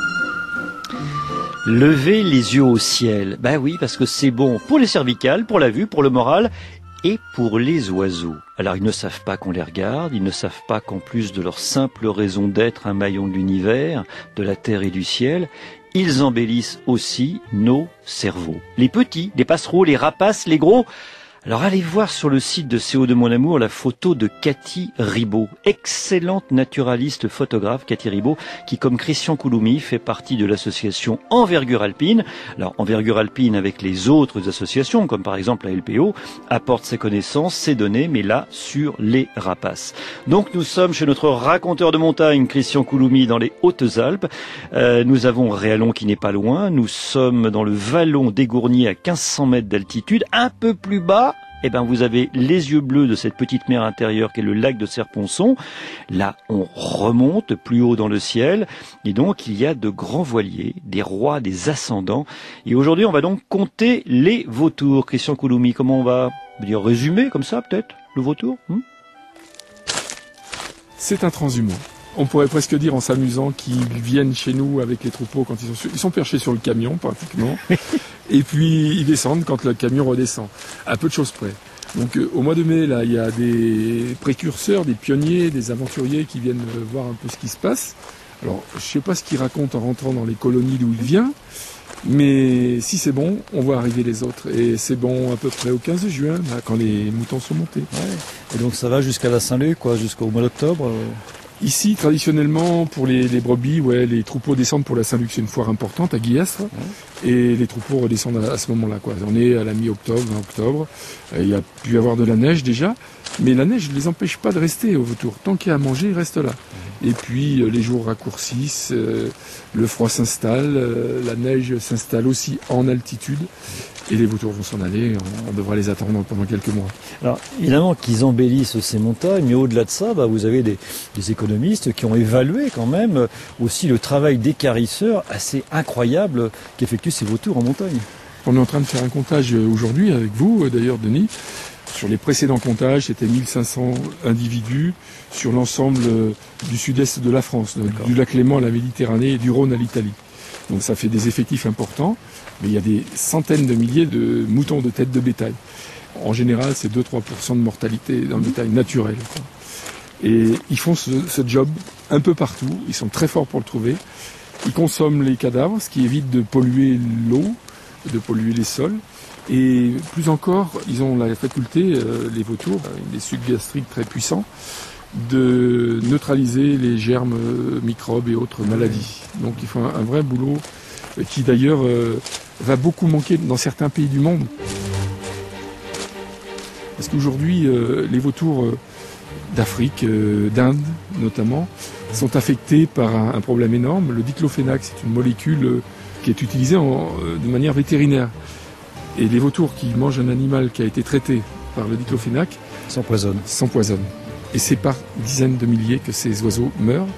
Lever les yeux au ciel. Ben oui, parce que c'est bon pour les cervicales, pour la vue, pour le moral et pour les oiseaux. Alors ils ne savent pas qu'on les regarde, ils ne savent pas qu'en plus de leur simple raison d'être un maillon de l'univers, de la terre et du ciel, ils embellissent aussi nos cerveaux. Les petits, les passereaux, les rapaces, les gros... Alors allez voir sur le site de C O deux Mon Amour la photo de Cathy Ribaud, excellente naturaliste photographe Cathy Ribaud, qui comme Christian Couloumi fait partie de l'association Envergure Alpine. Alors Envergure Alpine avec les autres associations, comme par exemple la L P O, apporte ses connaissances, ses données, mais là sur les rapaces. Donc nous sommes chez notre raconteur de montagne Christian Couloumi dans les Hautes-Alpes. Euh, nous avons Réalon qui n'est pas loin, nous sommes dans le vallon d'Égournier à quinze cents mètres d'altitude, un peu plus bas. Eh ben, vous avez les yeux bleus de cette petite mer intérieure qui est le lac de Serponçon. Là, on remonte plus haut dans le ciel. Et donc, il y a de grands voiliers, des rois, des ascendants. Et aujourd'hui, on va donc compter les vautours. Christian Couloumi, comment on va dire résumer comme ça, peut-être, le vautour hmm C'est un transhumant. On pourrait presque dire en s'amusant qu'ils viennent chez nous avec les troupeaux quand ils sont, sur... ils sont perchés sur le camion pratiquement, et puis ils descendent quand le camion redescend, à peu de choses près. Donc euh, au mois de mai, là, il y a des précurseurs, des pionniers, des aventuriers qui viennent euh, voir un peu ce qui se passe. Alors je sais pas ce qu'ils racontent en rentrant dans les colonies d'où il vient, mais si c'est bon, on voit arriver les autres. Et c'est bon à peu près au quinze juin, là, quand les moutons sont montés. Ouais. Et donc ça va jusqu'à la Saint-Luc, quoi, jusqu'au mois d'octobre euh... Ici, traditionnellement, pour les, les brebis, ouais, les troupeaux descendent pour la Saint-Luc, c'est une foire importante à Guillastre, ouais. et les troupeaux redescendent à, à ce moment-là, quoi. On est à la mi-octobre, fin octobre. Euh, il y a pu y avoir de la neige déjà, mais la neige ne les empêche pas de rester au vautour. Tant qu'il y a à manger, ils restent là. Ouais. Et puis, euh, les jours raccourcissent, euh, le froid s'installe, euh, la neige s'installe aussi en altitude. Et les vautours vont s'en aller, on, on devra les attendre pendant quelques mois. Alors évidemment qu'ils embellissent ces montagnes, mais au-delà de ça, bah, vous avez des, des économistes qui ont évalué quand même aussi le travail d'équarrisseurs assez incroyable qu'effectuent ces vautours en montagne. On est en train de faire un comptage aujourd'hui avec vous, d'ailleurs Denis. Sur les précédents comptages, c'était mille cinq cents individus sur l'ensemble du sud-est de la France, D'accord. du lac Léman à la Méditerranée et du Rhône à l'Italie. Donc ça fait des effectifs importants, mais il y a des centaines de milliers de moutons de tête de bétail. En général, c'est deux à trois pour cent de mortalité dans le bétail naturel, quoi. Et ils font ce, ce job un peu partout, ils sont très forts pour le trouver. Ils consomment les cadavres, ce qui évite de polluer l'eau, de polluer les sols. Et plus encore, ils ont la faculté, euh, les vautours, des sucs gastriques très puissants, de neutraliser les germes, euh, microbes et autres maladies. Donc ils font un, un vrai boulot euh, qui d'ailleurs euh, va beaucoup manquer dans certains pays du monde. Parce qu'aujourd'hui, euh, les vautours euh, d'Afrique, euh, d'Inde notamment, sont affectés par un, un problème énorme. Le diclofénac, c'est une molécule euh, qui est utilisée en, euh, de manière vétérinaire. Et les vautours qui mangent un animal qui a été traité par le diclofénac s'empoisonnent. s'empoisonnent. Et c'est par dizaines de milliers que ces oiseaux meurent.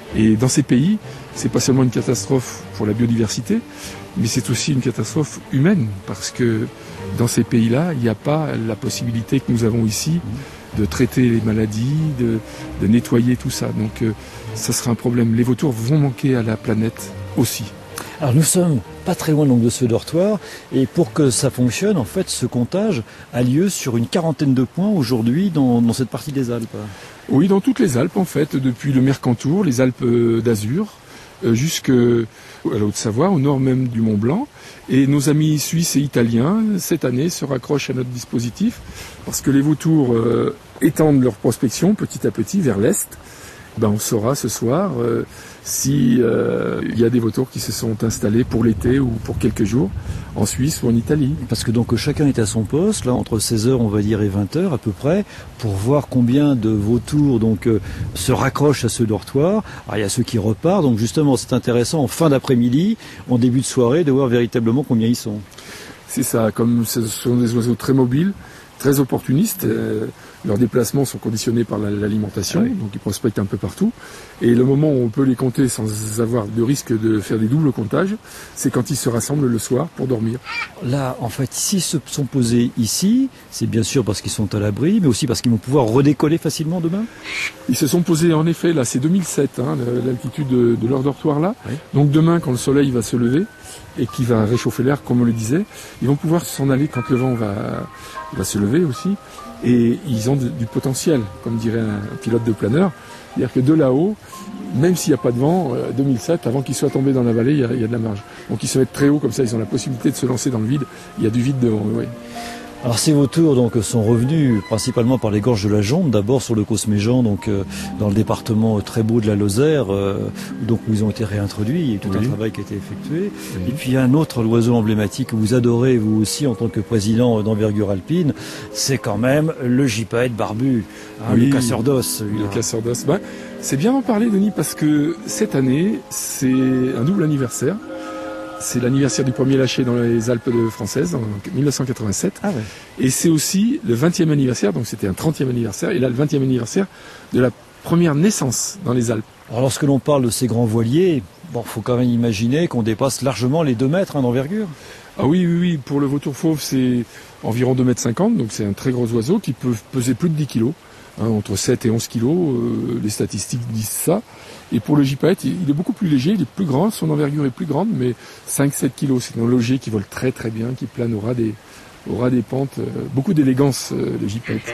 Et dans ces pays, c'est pas seulement une catastrophe pour la biodiversité, mais c'est aussi une catastrophe humaine, parce que dans ces pays-là, il n'y a pas la possibilité que nous avons ici de traiter les maladies, de, de nettoyer tout ça. Donc euh, ça sera un problème. Les vautours vont manquer à la planète aussi. Alors nous sommes pas très loin donc de ce dortoir, et pour que ça fonctionne, en fait, ce comptage a lieu sur une quarantaine de points aujourd'hui dans, dans cette partie des Alpes. Oui, dans toutes les Alpes en fait, depuis le Mercantour, les Alpes d'Azur, euh, jusqu'à la Haute-Savoie, au nord même du Mont Blanc. Et nos amis suisses et italiens, cette année, se raccrochent à notre dispositif, parce que les vautours euh, étendent leur prospection petit à petit vers l'est. Ben, on saura ce soir euh, si euh, il y a des vautours qui se sont installés pour l'été ou pour quelques jours en Suisse ou en Italie. Parce que donc chacun est à son poste, là entre seize heures on va dire et vingt heures à peu près, pour voir combien de vautours donc euh, se raccrochent à ce dortoir. Alors il y a ceux qui repartent, donc justement c'est intéressant en fin d'après-midi, en début de soirée, de voir véritablement combien ils sont. C'est ça, comme ce sont des oiseaux très mobiles, très opportunistes. Euh, leurs déplacements sont conditionnés par l'alimentation, ah oui. Donc ils prospectent un peu partout. Et le moment où on peut les compter sans avoir de risque de faire des doubles comptages, c'est quand ils se rassemblent le soir pour dormir. Là, en fait, s'ils se sont posés ici, c'est bien sûr parce qu'ils sont à l'abri, mais aussi parce qu'ils vont pouvoir redécoller facilement demain. Ils se sont posés, en effet, là, c'est deux mille sept, hein, l'altitude de, de leur dortoir là. Oui. Donc demain, quand le soleil va se lever et qui va réchauffer l'air, comme on le disait, ils vont pouvoir s'en aller quand le vent va, va se lever aussi. Et ils ont du, du potentiel, comme dirait un pilote de planeur. C'est-à-dire que de là-haut, même s'il n'y a pas de vent, euh, deux mille sept, avant qu'ils soient tombés dans la vallée, il y, a, il y a de la marge. Donc ils se mettent très haut, comme ça ils ont la possibilité de se lancer dans le vide. Il y a du vide devant eux, oui. Alors ces vautours donc sont revenus principalement par les gorges de la Jonde, d'abord sur le Cosméjean, donc euh, dans le département très beau de la Lozère, euh, donc où ils ont été réintroduits, il y a tout oui. un travail qui a été effectué. Oui. Et puis il y a un autre oiseau emblématique que vous adorez vous aussi en tant que président d'Envergure Alpine, c'est quand même le gypaète barbu, hein, oui, le casseur d'os. Le hein. casseur d'os. Ben, c'est bien d'en parler, Denis, parce que cette année c'est un double anniversaire. C'est l'anniversaire du premier lâcher dans les Alpes françaises en mille neuf cent quatre-vingt-sept. Ah ouais. Et c'est aussi le vingtième anniversaire, donc c'était un trentième anniversaire, et là le vingtième anniversaire de la première naissance dans les Alpes. Alors lorsque l'on parle de ces grands voiliers, bon, faut quand même imaginer qu'on dépasse largement les deux mètres hein, d'envergure. Ah oui, oui, oui, pour le vautour fauve c'est environ deux mètres cinquante, donc c'est un très gros oiseau qui peut peser plus de dix kilos. Hein, entre sept et onze kilos, euh, les statistiques disent ça. Et pour le gypaète, il est beaucoup plus léger, il est plus grand, son envergure est plus grande, mais cinq à sept kilos. C'est un loger qui vole très très bien, qui plane au ras des, au ras des pentes. Euh, beaucoup d'élégance, euh, le gypaète.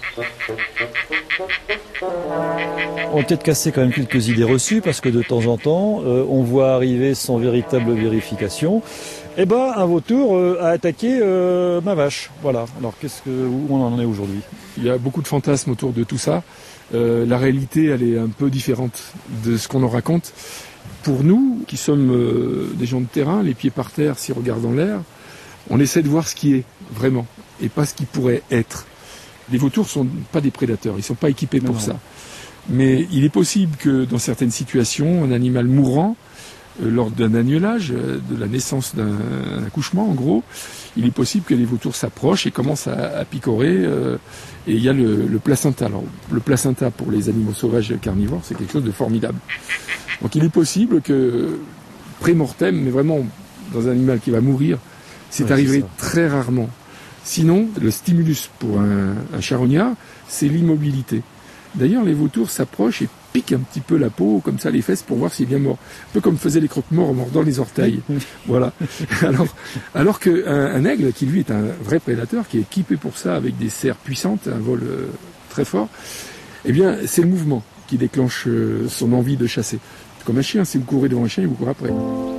On va peut-être casser quand même quelques idées reçues, parce que de temps en temps, euh, on voit arriver sans véritable vérification, eh ben, un vautour euh, a attaqué euh, ma vache. Voilà. Alors, qu'est-ce que, où on en est aujourd'hui ? Il y a beaucoup de fantasmes autour de tout ça. Euh, la réalité, elle est un peu différente de ce qu'on en raconte. Pour nous, qui sommes euh, des gens de terrain, les pieds par terre, s'ils regardent en l'air, on essaie de voir ce qui est vraiment, et pas ce qui pourrait être. Les vautours sont pas des prédateurs, ils sont pas équipés pour non. ça. Mais il est possible que dans certaines situations, un animal mourant, euh, lors d'un agnelage, euh, de la naissance d'un accouchement en gros, il est possible que les vautours s'approchent et commencent à, à picorer. Euh, et il y a le, le placenta. Alors, le placenta pour les animaux sauvages et carnivores, c'est quelque chose de formidable. Donc il est possible que, pré-mortem, mais vraiment dans un animal qui va mourir, c'est ouais, arrivé très rarement. Sinon, le stimulus pour un, un charognard, c'est l'immobilité. D'ailleurs, les vautours s'approchent et piquent un petit peu la peau, comme ça, les fesses, pour voir s'il est bien mort. Un peu comme faisaient les croque-morts en mordant les orteils. Voilà. Alors, alors qu'un un aigle, qui lui est un vrai prédateur, qui est équipé pour ça, avec des serres puissantes, un vol euh, très fort, eh bien, c'est le mouvement qui déclenche euh, son envie de chasser. Comme un chien, si vous courez devant un chien, il vous court après.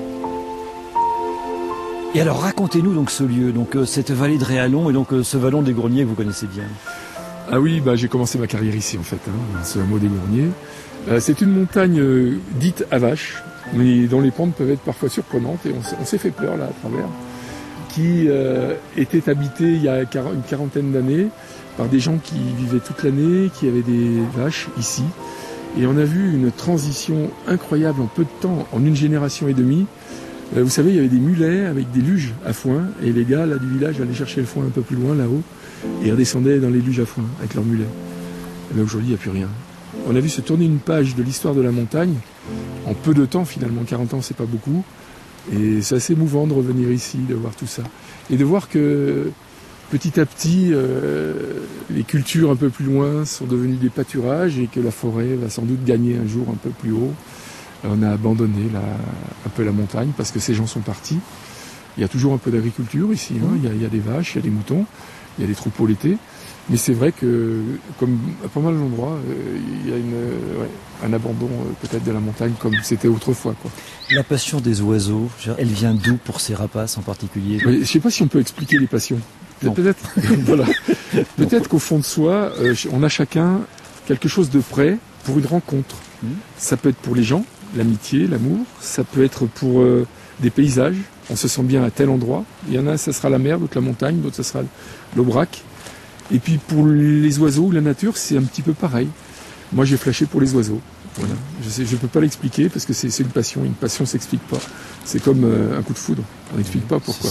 Et alors, racontez-nous donc ce lieu, donc euh, cette vallée de Réalon et donc euh, ce vallon des Gourniers que vous connaissez bien. Ah oui, bah, j'ai commencé ma carrière ici en fait, hein, dans ce hameau des Gourniers. Euh, c'est une montagne euh, dite à vache, mais dont les pentes peuvent être parfois surprenantes, et on, on s'est fait peur là à travers, qui euh, était habitée il y a une quarantaine d'années par des gens qui vivaient toute l'année, qui avaient des vaches ici. Et on a vu une transition incroyable en peu de temps, en une génération et demie. Euh, vous savez, il y avait des mulets avec des luges à foin, et les gars là du village allaient chercher le foin un peu plus loin là-haut, et redescendaient dans les luges à foin avec leurs mulets. Mais aujourd'hui, il n'y a plus rien. on a vu se tourner une page de l'histoire de la montagne en peu de temps finalement. quarante ans, c'est pas beaucoup. Et c'est assez émouvant de revenir ici, de voir tout ça. Et de voir que petit à petit, euh, les cultures un peu plus loin sont devenues des pâturages et que la forêt va sans doute gagner un jour un peu plus haut. On a abandonné la, un peu la montagne parce que ces gens sont partis. Il y a toujours un peu d'agriculture ici, hein. il, y a, il y a des vaches, il y a des moutons, il y a des troupeaux l'été. Mais c'est vrai que, comme à pas mal d'endroits, euh, il y a une, euh, ouais, un abandon euh, peut-être de la montagne comme c'était autrefois, quoi. La passion des oiseaux, elle vient d'où pour ces rapaces en particulier? Je ne sais pas si on peut expliquer les passions. Peut-être, voilà. Peut-être qu'au fond de soi, euh, on a chacun quelque chose de prêt pour une rencontre. Mmh. Ça peut être pour les gens, l'amitié, l'amour. Ça peut être pour euh, des paysages. On se sent bien à tel endroit. Il y en a, ça sera la mer, d'autres la montagne, d'autres ça sera l'Aubrac. Et puis pour les oiseaux ou la nature, c'est un petit peu pareil. Moi, j'ai flashé pour les oiseaux. Voilà. Je ne peux pas l'expliquer parce que c'est une passion. Une passion ne s'explique pas. C'est comme euh, un coup de foudre. On n'explique pas pourquoi.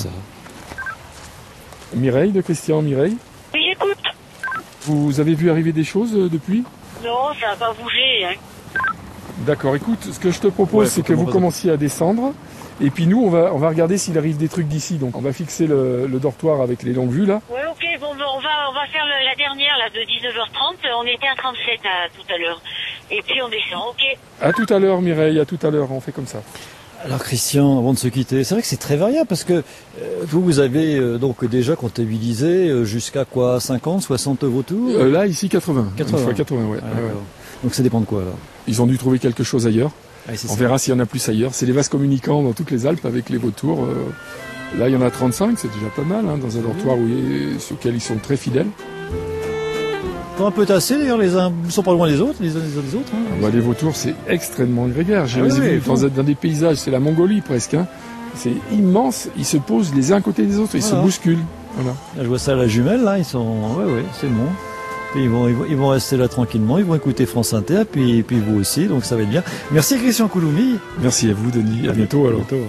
Mireille de Christian, Mireille. Oui, j'écoute. Vous avez vu arriver des choses euh, depuis? Non, ça n'a pas bougé. Hein. D'accord, écoute, ce que je te propose, ouais, c'est que vous commenciez à descendre. Et puis nous, on va, on va regarder s'il arrive des trucs d'ici. Donc on va fixer le, le dortoir avec les longues vues là. Ouais, ok, bon, on va, on va faire le, la dernière là de dix-neuf heures trente. On était à trente-sept à, tout à l'heure. Et puis on descend, ok. À tout à l'heure Mireille, à tout à l'heure, on fait comme ça. Alors Christian, avant de se quitter, c'est vrai que c'est très variable parce que euh, vous, vous avez euh, donc déjà comptabilisé euh, jusqu'à quoi, cinquante, soixante vautours euh, Là, ici quatre-vingts. quatre-vingts. Une fois quatre-vingts, ouais. Ah, ouais, ouais. Donc ça dépend de quoi alors? Ils ont dû trouver quelque chose ailleurs. Ah, on verra s'il y en a plus ailleurs. C'est les vases communicants dans toutes les Alpes avec les vautours. Euh, là, il y en a trente-cinq, c'est déjà pas mal, hein, dans un dortoir où il, sur lequel ils sont très fidèles. Ils sont un peu tassés d'ailleurs, les uns ne sont pas loin des autres, les uns des autres. Hein. Ah, bah, les vautours, c'est extrêmement grégaire. J'ai ah, oui, vu dans, dans des paysages, c'est la Mongolie presque. Hein. C'est immense, ils se posent les uns à côté des autres, ils voilà. se bousculent. Voilà. Là, je vois ça à la jumelle, là, ils sont... Ouais, ouais, c'est bon. Puis ils vont, ils vont, ils vont rester là tranquillement, ils vont écouter France Inter, puis, puis vous aussi, donc ça va être bien. Merci Christian Couloumi. Merci à vous Denis, à, à bientôt alors. Bientôt.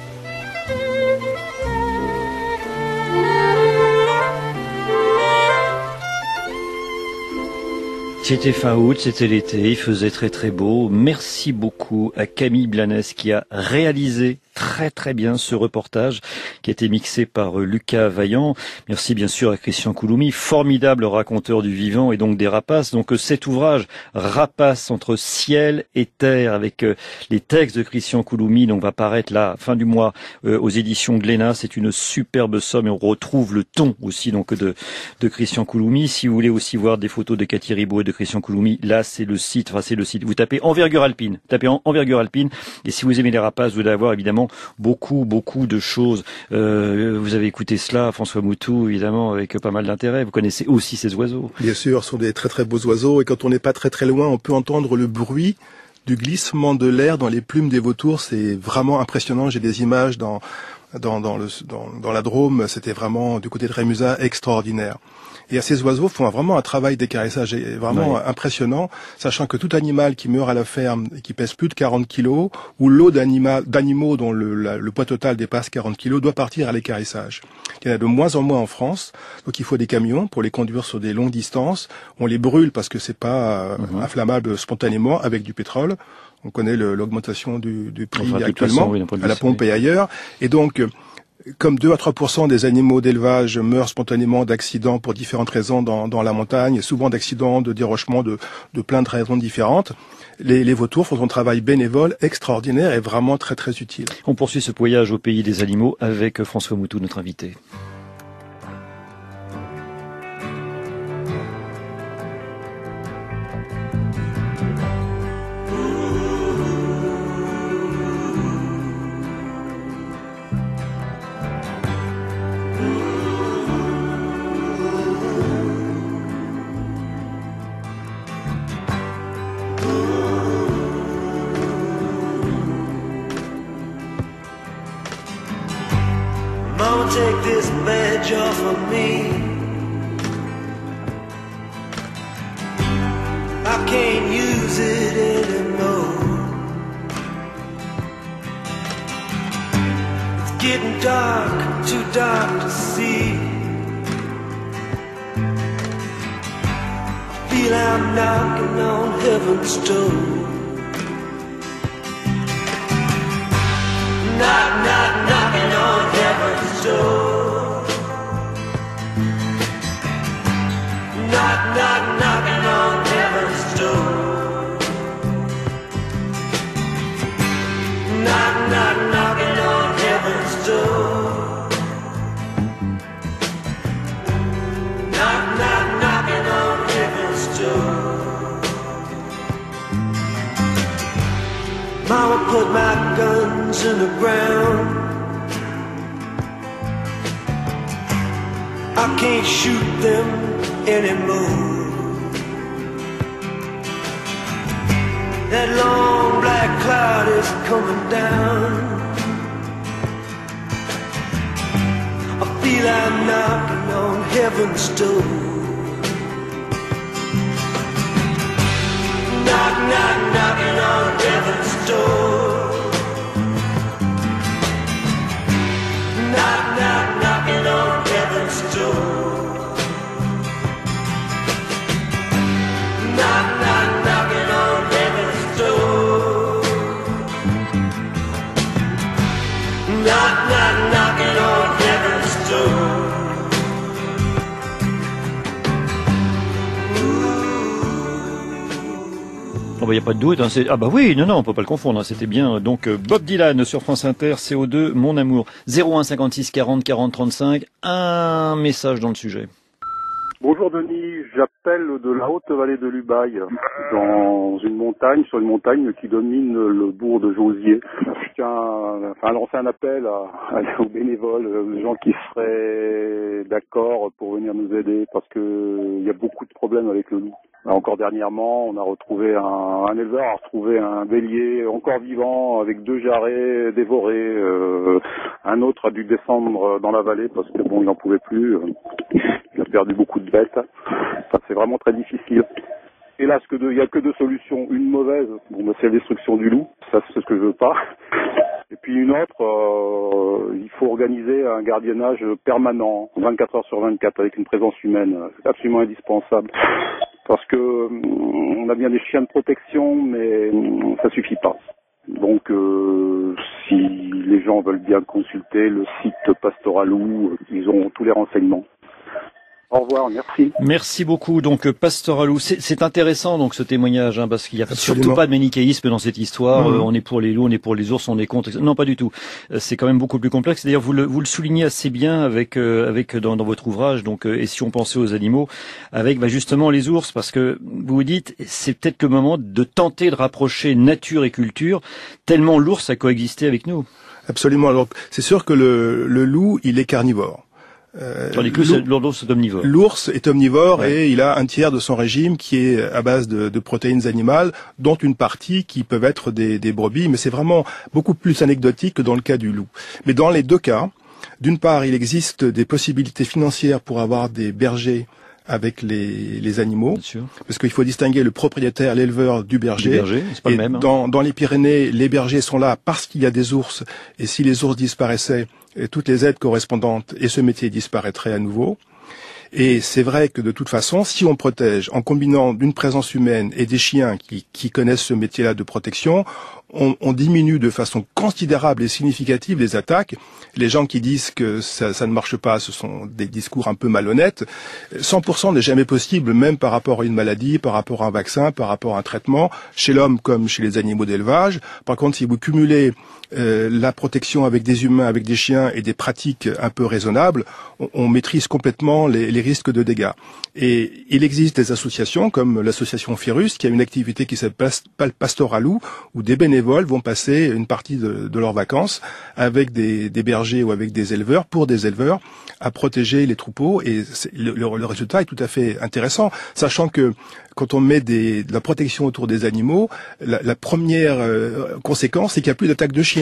C'était fin août, c'était l'été, il faisait très très beau. Merci beaucoup à Camille Blanes qui a réalisé très très bien ce reportage qui a été mixé par Lucas Vaillant. Merci bien sûr à Christian Couloumi, formidable raconteur du vivant et donc des rapaces. Donc cet ouvrage Rapaces entre ciel et terre avec les textes de Christian Couloumi donc va paraître là fin du mois euh, aux éditions Glénat. C'est une superbe somme et on retrouve le ton aussi donc de de Christian Couloumi. Si vous voulez aussi voir des photos de Cathy Ribaud et de Christian Couloumi, là c'est le site, enfin c'est le site. Vous tapez envergure alpine, tapez en, envergure alpine et si vous aimez les rapaces, vous allez avoir évidemment beaucoup, beaucoup de choses. Euh, vous avez écouté cela, François Moutou, évidemment, avec pas mal d'intérêt. Vous connaissez aussi ces oiseaux. Bien sûr, ce sont des très très beaux oiseaux. Et quand on n'est pas très très loin, on peut entendre le bruit du glissement de l'air dans les plumes des vautours. C'est vraiment impressionnant. J'ai des images dans dans dans, le, dans, dans la Drôme. C'était vraiment du côté de Rémusat extraordinaire. Et ces oiseaux font vraiment un travail d'écarissage vraiment ouais. impressionnant, sachant que tout animal qui meurt à la ferme et qui pèse plus de quarante kilos, ou lot d'animaux dont le, la, le poids total dépasse quarante kilos, doit partir à l'écarissage. Il y en a de moins en moins en France, donc il faut des camions pour les conduire sur des longues distances. On les brûle parce que c'est pas euh, mm-hmm. inflammable spontanément avec du pétrole. On connaît l'augmentation du, du prix enfin, actuellement, façon, oui, à la pompe et ailleurs. Et donc, comme deux à trois pour cent des animaux d'élevage meurent spontanément d'accidents pour différentes raisons dans, dans la montagne, souvent d'accidents, de dérochements, de, de plein de raisons différentes, les, les vautours font un travail bénévole extraordinaire et vraiment très très utile. On poursuit ce voyage au pays des animaux avec François Moutou, notre invité. Take this badge off of me. I can't use it anymore. It's getting dark, too dark to see. I feel I'm knocking on heaven's door. Knock, knock, knocking on heaven's door. Knock, knock, knocking on heaven's door. Knock, knock, knocking on heaven's door. Knock, knock, knocking on heaven's door. Mama put my guns in the ground. I can't shoot them anymore. That long black cloud is coming down. I feel I'm knocking on heaven's door. Knock, knock, knocking on heaven's door. Knock, knock, knocking on heaven's door. Knock, knock, knocking on heaven's door. Knock, knock, knocking on heaven's door. Il n'y a pas de doute. Hein, ah bah oui, non, non, on peut pas le confondre. Hein, c'était bien. Donc euh, Bob Dylan sur France Inter, C O deux, Mon Amour. zéro un cinquante-six quarante quarante trente-cinq. Un message dans le sujet. Bonjour Denis, j'appelle de la haute vallée de l'Ubaye, dans une montagne, sur une montagne qui domine le bourg de Jauziers. Je tiens à, enfin, à lancer un appel à, à, aux bénévoles, aux gens qui seraient d'accord pour venir nous aider, parce que il y a beaucoup de problèmes avec le loup. Encore dernièrement, on a retrouvé un, un éleveur a retrouvé un bélier encore vivant avec deux jarrets dévorés. Euh, un autre a dû descendre dans la vallée parce que bon, il n'en pouvait plus. Il a perdu beaucoup de bêtes. Enfin, c'est vraiment très difficile. Hélas, que il n'y a que deux solutions. Une mauvaise, bon, bah, c'est la destruction du loup. Ça, c'est ce que je veux pas. Et puis une autre, euh, il faut organiser un gardiennage permanent, vingt-quatre heures sur vingt-quatre, avec une présence humaine. C'est absolument indispensable. Parce que on a bien des chiens de protection, mais ça suffit pas. Donc, euh, si les gens veulent bien consulter le site Pastoralou, ils ont tous les renseignements. Au revoir, merci. Merci beaucoup. Donc Pastoralou, c'est, c'est intéressant donc ce témoignage, hein, parce qu'il n'y a Absolument. surtout pas de manichéisme dans cette histoire. Mmh. Euh, on est pour les loups, on est pour les ours, on est contre. Non, pas du tout. Euh, c'est quand même beaucoup plus complexe. D'ailleurs, vous le, vous le soulignez assez bien avec, euh, avec dans, dans votre ouvrage. Donc, euh, et si on pensait aux animaux, avec bah, justement les ours, parce que vous vous dites, c'est peut-être le moment de tenter de rapprocher nature et culture, tellement l'ours a coexisté avec nous. Absolument. Alors, c'est sûr que le, le loup, il est carnivore. Euh, Tandis que l'ours est omnivore. L'ours est omnivore ouais. Et il a un tiers de son régime qui est à base de, de protéines animales, dont une partie qui peuvent être des, des brebis, mais c'est vraiment beaucoup plus anecdotique que dans le cas du loup. Mais dans les deux cas, d'une part, il existe des possibilités financières pour avoir des bergers avec les, les animaux, parce qu'il faut distinguer le propriétaire, l'éleveur du berger. Du berger, c'est pas et le même. Hein. Dans, dans les Pyrénées, les bergers sont là parce qu'il y a des ours, et si les ours disparaissaient, et toutes les aides correspondantes et ce métier disparaîtrait à nouveau. Et c'est vrai que de toute façon, si on protège en combinant d'une présence humaine et des chiens qui, qui connaissent ce métier-là de protection, on, on diminue de façon considérable et significative les attaques. Les gens qui disent que ça, ça ne marche pas, ce sont des discours un peu malhonnêtes. cent pour cent n'est jamais possible, même par rapport à une maladie, par rapport à un vaccin, par rapport à un traitement, chez l'homme comme chez les animaux d'élevage. Par contre, si vous cumulez euh, la protection avec des humains, avec des chiens et des pratiques un peu raisonnables, on, on maîtrise complètement les, les risques de dégâts. Et il existe des associations comme l'association Firus qui a une activité qui s'appelle Pastoralou, où des bénévoles vont passer une partie de, de leurs vacances avec des, des bergers ou avec des éleveurs, pour des éleveurs, à protéger les troupeaux. Et le, le, le résultat est tout à fait intéressant, sachant que quand on met des, de la protection autour des animaux, la, la première euh, conséquence, c'est qu'il n'y a plus d'attaque de chiens.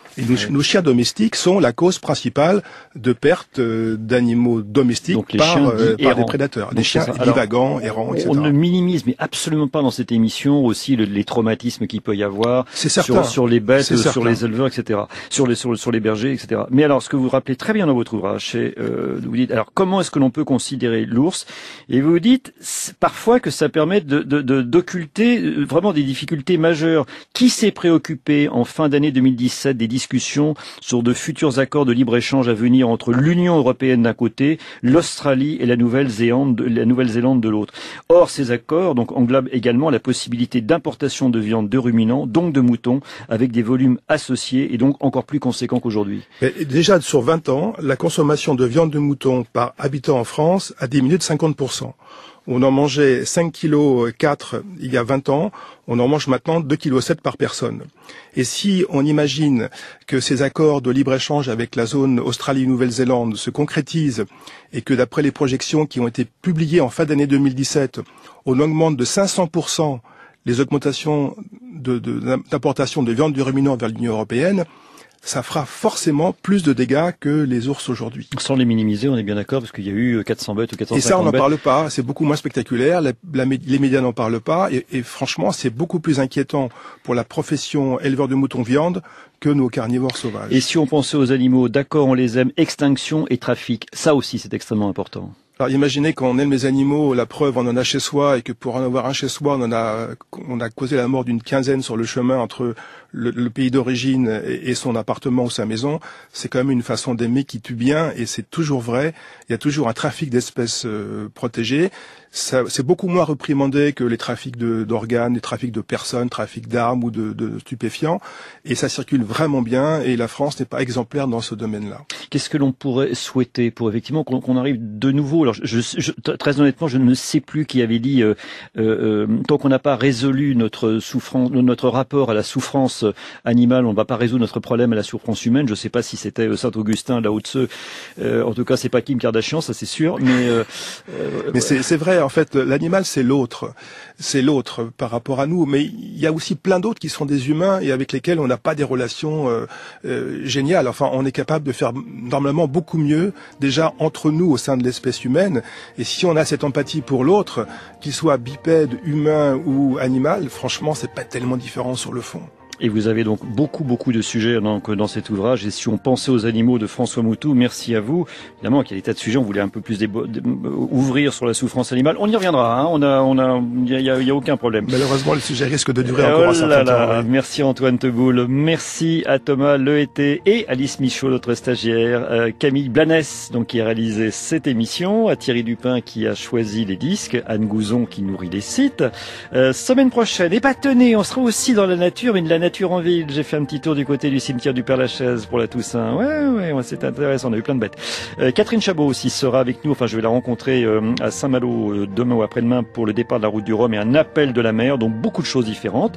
Et nos, nos chiens domestiques sont la cause principale de perte euh, d'animaux domestiques Donc, les par, chiens euh, dits par errants. des prédateurs. Donc, des chiens c'est ça. Alors, divagants, errants, et cetera. On ne minimise, mais absolument pas dans cette émission, aussi le, les traumatismes qu'il peut y avoir sur, sur les bêtes, C'est sur certain. les éleveurs, et cetera. Sur les, sur, sur les bergers, et cetera. Mais alors, ce que vous rappelez très bien dans votre ouvrage, c'est, euh, vous dites, alors comment est-ce que l'on peut considérer l'ours? Et vous dites parfois que ça permet de, de, de, d'occulter vraiment des difficultés majeures. Qui s'est préoccupé en fin d'année deux mille dix-sept des discussions sur de futurs accords de libre-échange à venir entre l'Union européenne d'un côté, l'Australie et la Nouvelle-Zélande, la Nouvelle-Zélande de l'autre. Or, ces accords donc englobent également la possibilité d'importation de viande de ruminants, donc de moutons, avec des volumes associés et donc encore plus conséquents qu'aujourd'hui. Mais déjà, sur vingt ans, la consommation de viande de mouton par habitant en France a diminué de cinquante pour cent. On en mangeait cinq virgule quatre kilos il y a vingt ans, on en mange maintenant deux virgule sept kilos par personne. Et si on imagine que ces accords de libre-échange avec la zone Australie-Nouvelle-Zélande se concrétisent et que d'après les projections qui ont été publiées en fin d'année deux mille dix-sept, on augmente de cinq cents pour cent les augmentations de, de, d'importation de viande du ruminant vers l'Union européenne, ça fera forcément plus de dégâts que les ours aujourd'hui. Sans les minimiser, on est bien d'accord, parce qu'il y a eu quatre cents bêtes ou quatre cent cinquante bêtes. Et ça, on n'en parle pas, c'est beaucoup moins spectaculaire, la, la, les médias n'en parlent pas, et, et franchement, c'est beaucoup plus inquiétant pour la profession éleveur de moutons viande que nos carnivores sauvages. Et si on pensait aux animaux, d'accord, on les aime, extinction et trafic, ça aussi c'est extrêmement important. Alors imaginez qu'on aime les animaux, la preuve on en a chez soi, et que pour en avoir un chez soi, on en a, on a causé la mort d'une quinzaine sur le chemin entre le, le pays d'origine et, et son appartement ou sa maison. C'est quand même une façon d'aimer qui tue bien, et c'est toujours vrai. Il y a toujours un trafic d'espèces euh, protégées. Ça, c'est beaucoup moins réprimandé que les trafics de, d'organes, les trafics de personnes, trafics d'armes ou de, de stupéfiants. Et ça circule vraiment bien, et la France n'est pas exemplaire dans ce domaine-là. Qu'est-ce que l'on pourrait souhaiter pour effectivement qu'on, qu'on arrive de nouveau? Alors, je, je, très honnêtement, je ne sais plus qui avait dit euh, euh, tant qu'on n'a pas résolu notre souffrance, notre rapport à la souffrance animale, on ne va pas résoudre notre problème à la souffrance humaine. Je ne sais pas si c'était Saint Augustin, Lao Tse. Euh, en tout cas, c'est pas Kim Kardashian, ça c'est sûr. Mais euh, euh, mais c'est, c'est vrai. En fait, l'animal c'est l'autre, c'est l'autre par rapport à nous. Mais il y a aussi plein d'autres qui sont des humains et avec lesquels on n'a pas des relations euh, euh, géniales. Enfin, on est capable de faire normalement beaucoup mieux déjà entre nous au sein de l'espèce humaine. Et si on a cette empathie pour l'autre, qu'il soit bipède, humain ou animal, franchement, c'est pas tellement différent sur le fond. Et vous avez donc beaucoup, beaucoup de sujets donc, dans cet ouvrage. Et si on pensait aux animaux de François Moutou, merci à vous. Évidemment qu'il y a des tas de sujets, on voulait un peu plus débo- dé- ouvrir sur la souffrance animale. On y reviendra, hein. On a, on a, il y a, il y a aucun problème. Malheureusement, le sujet risque de durer oh encore un certain là temps. Ouais. Merci Antoine Teboul. Merci à Thomas Lehété et Alice Michaud, notre stagiaire. Euh, Camille Blanès, donc, qui a réalisé cette émission. À Thierry Dupin, qui a choisi les disques. Anne Gouzon, qui nourrit les sites. Euh, semaine prochaine. Et bah, tenez, on sera aussi dans la nature, mais de la nature en ville. J'ai fait un petit tour du côté du cimetière du Père-Lachaise pour la Toussaint. Ouais, ouais, ouais, c'est intéressant. On a eu plein de bêtes. Euh, Catherine Chabot aussi sera avec nous. Enfin, je vais la rencontrer euh, à Saint-Malo euh, demain ou après-demain pour le départ de la route du Rhum et un appel de la mer. Donc, beaucoup de choses différentes.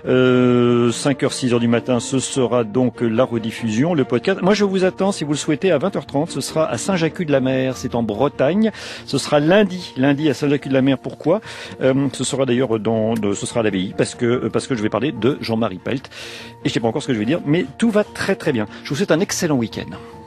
Euh, cinq heures, six heures du matin, ce sera donc la rediffusion, le podcast. Moi, je vous attends, si vous le souhaitez, à vingt heures trente. Ce sera à Saint-Jacques-de-la-Mer. C'est en Bretagne. Ce sera lundi. Lundi à Saint-Jacques-de-la-Mer. Pourquoi? euh, Ce sera d'ailleurs dans, de, ce sera à l'abbaye parce que, parce que je vais parler de Jean-Marie Pelt. Et je sais pas encore ce que je vais dire, mais tout va très très bien. Je vous souhaite un excellent week-end.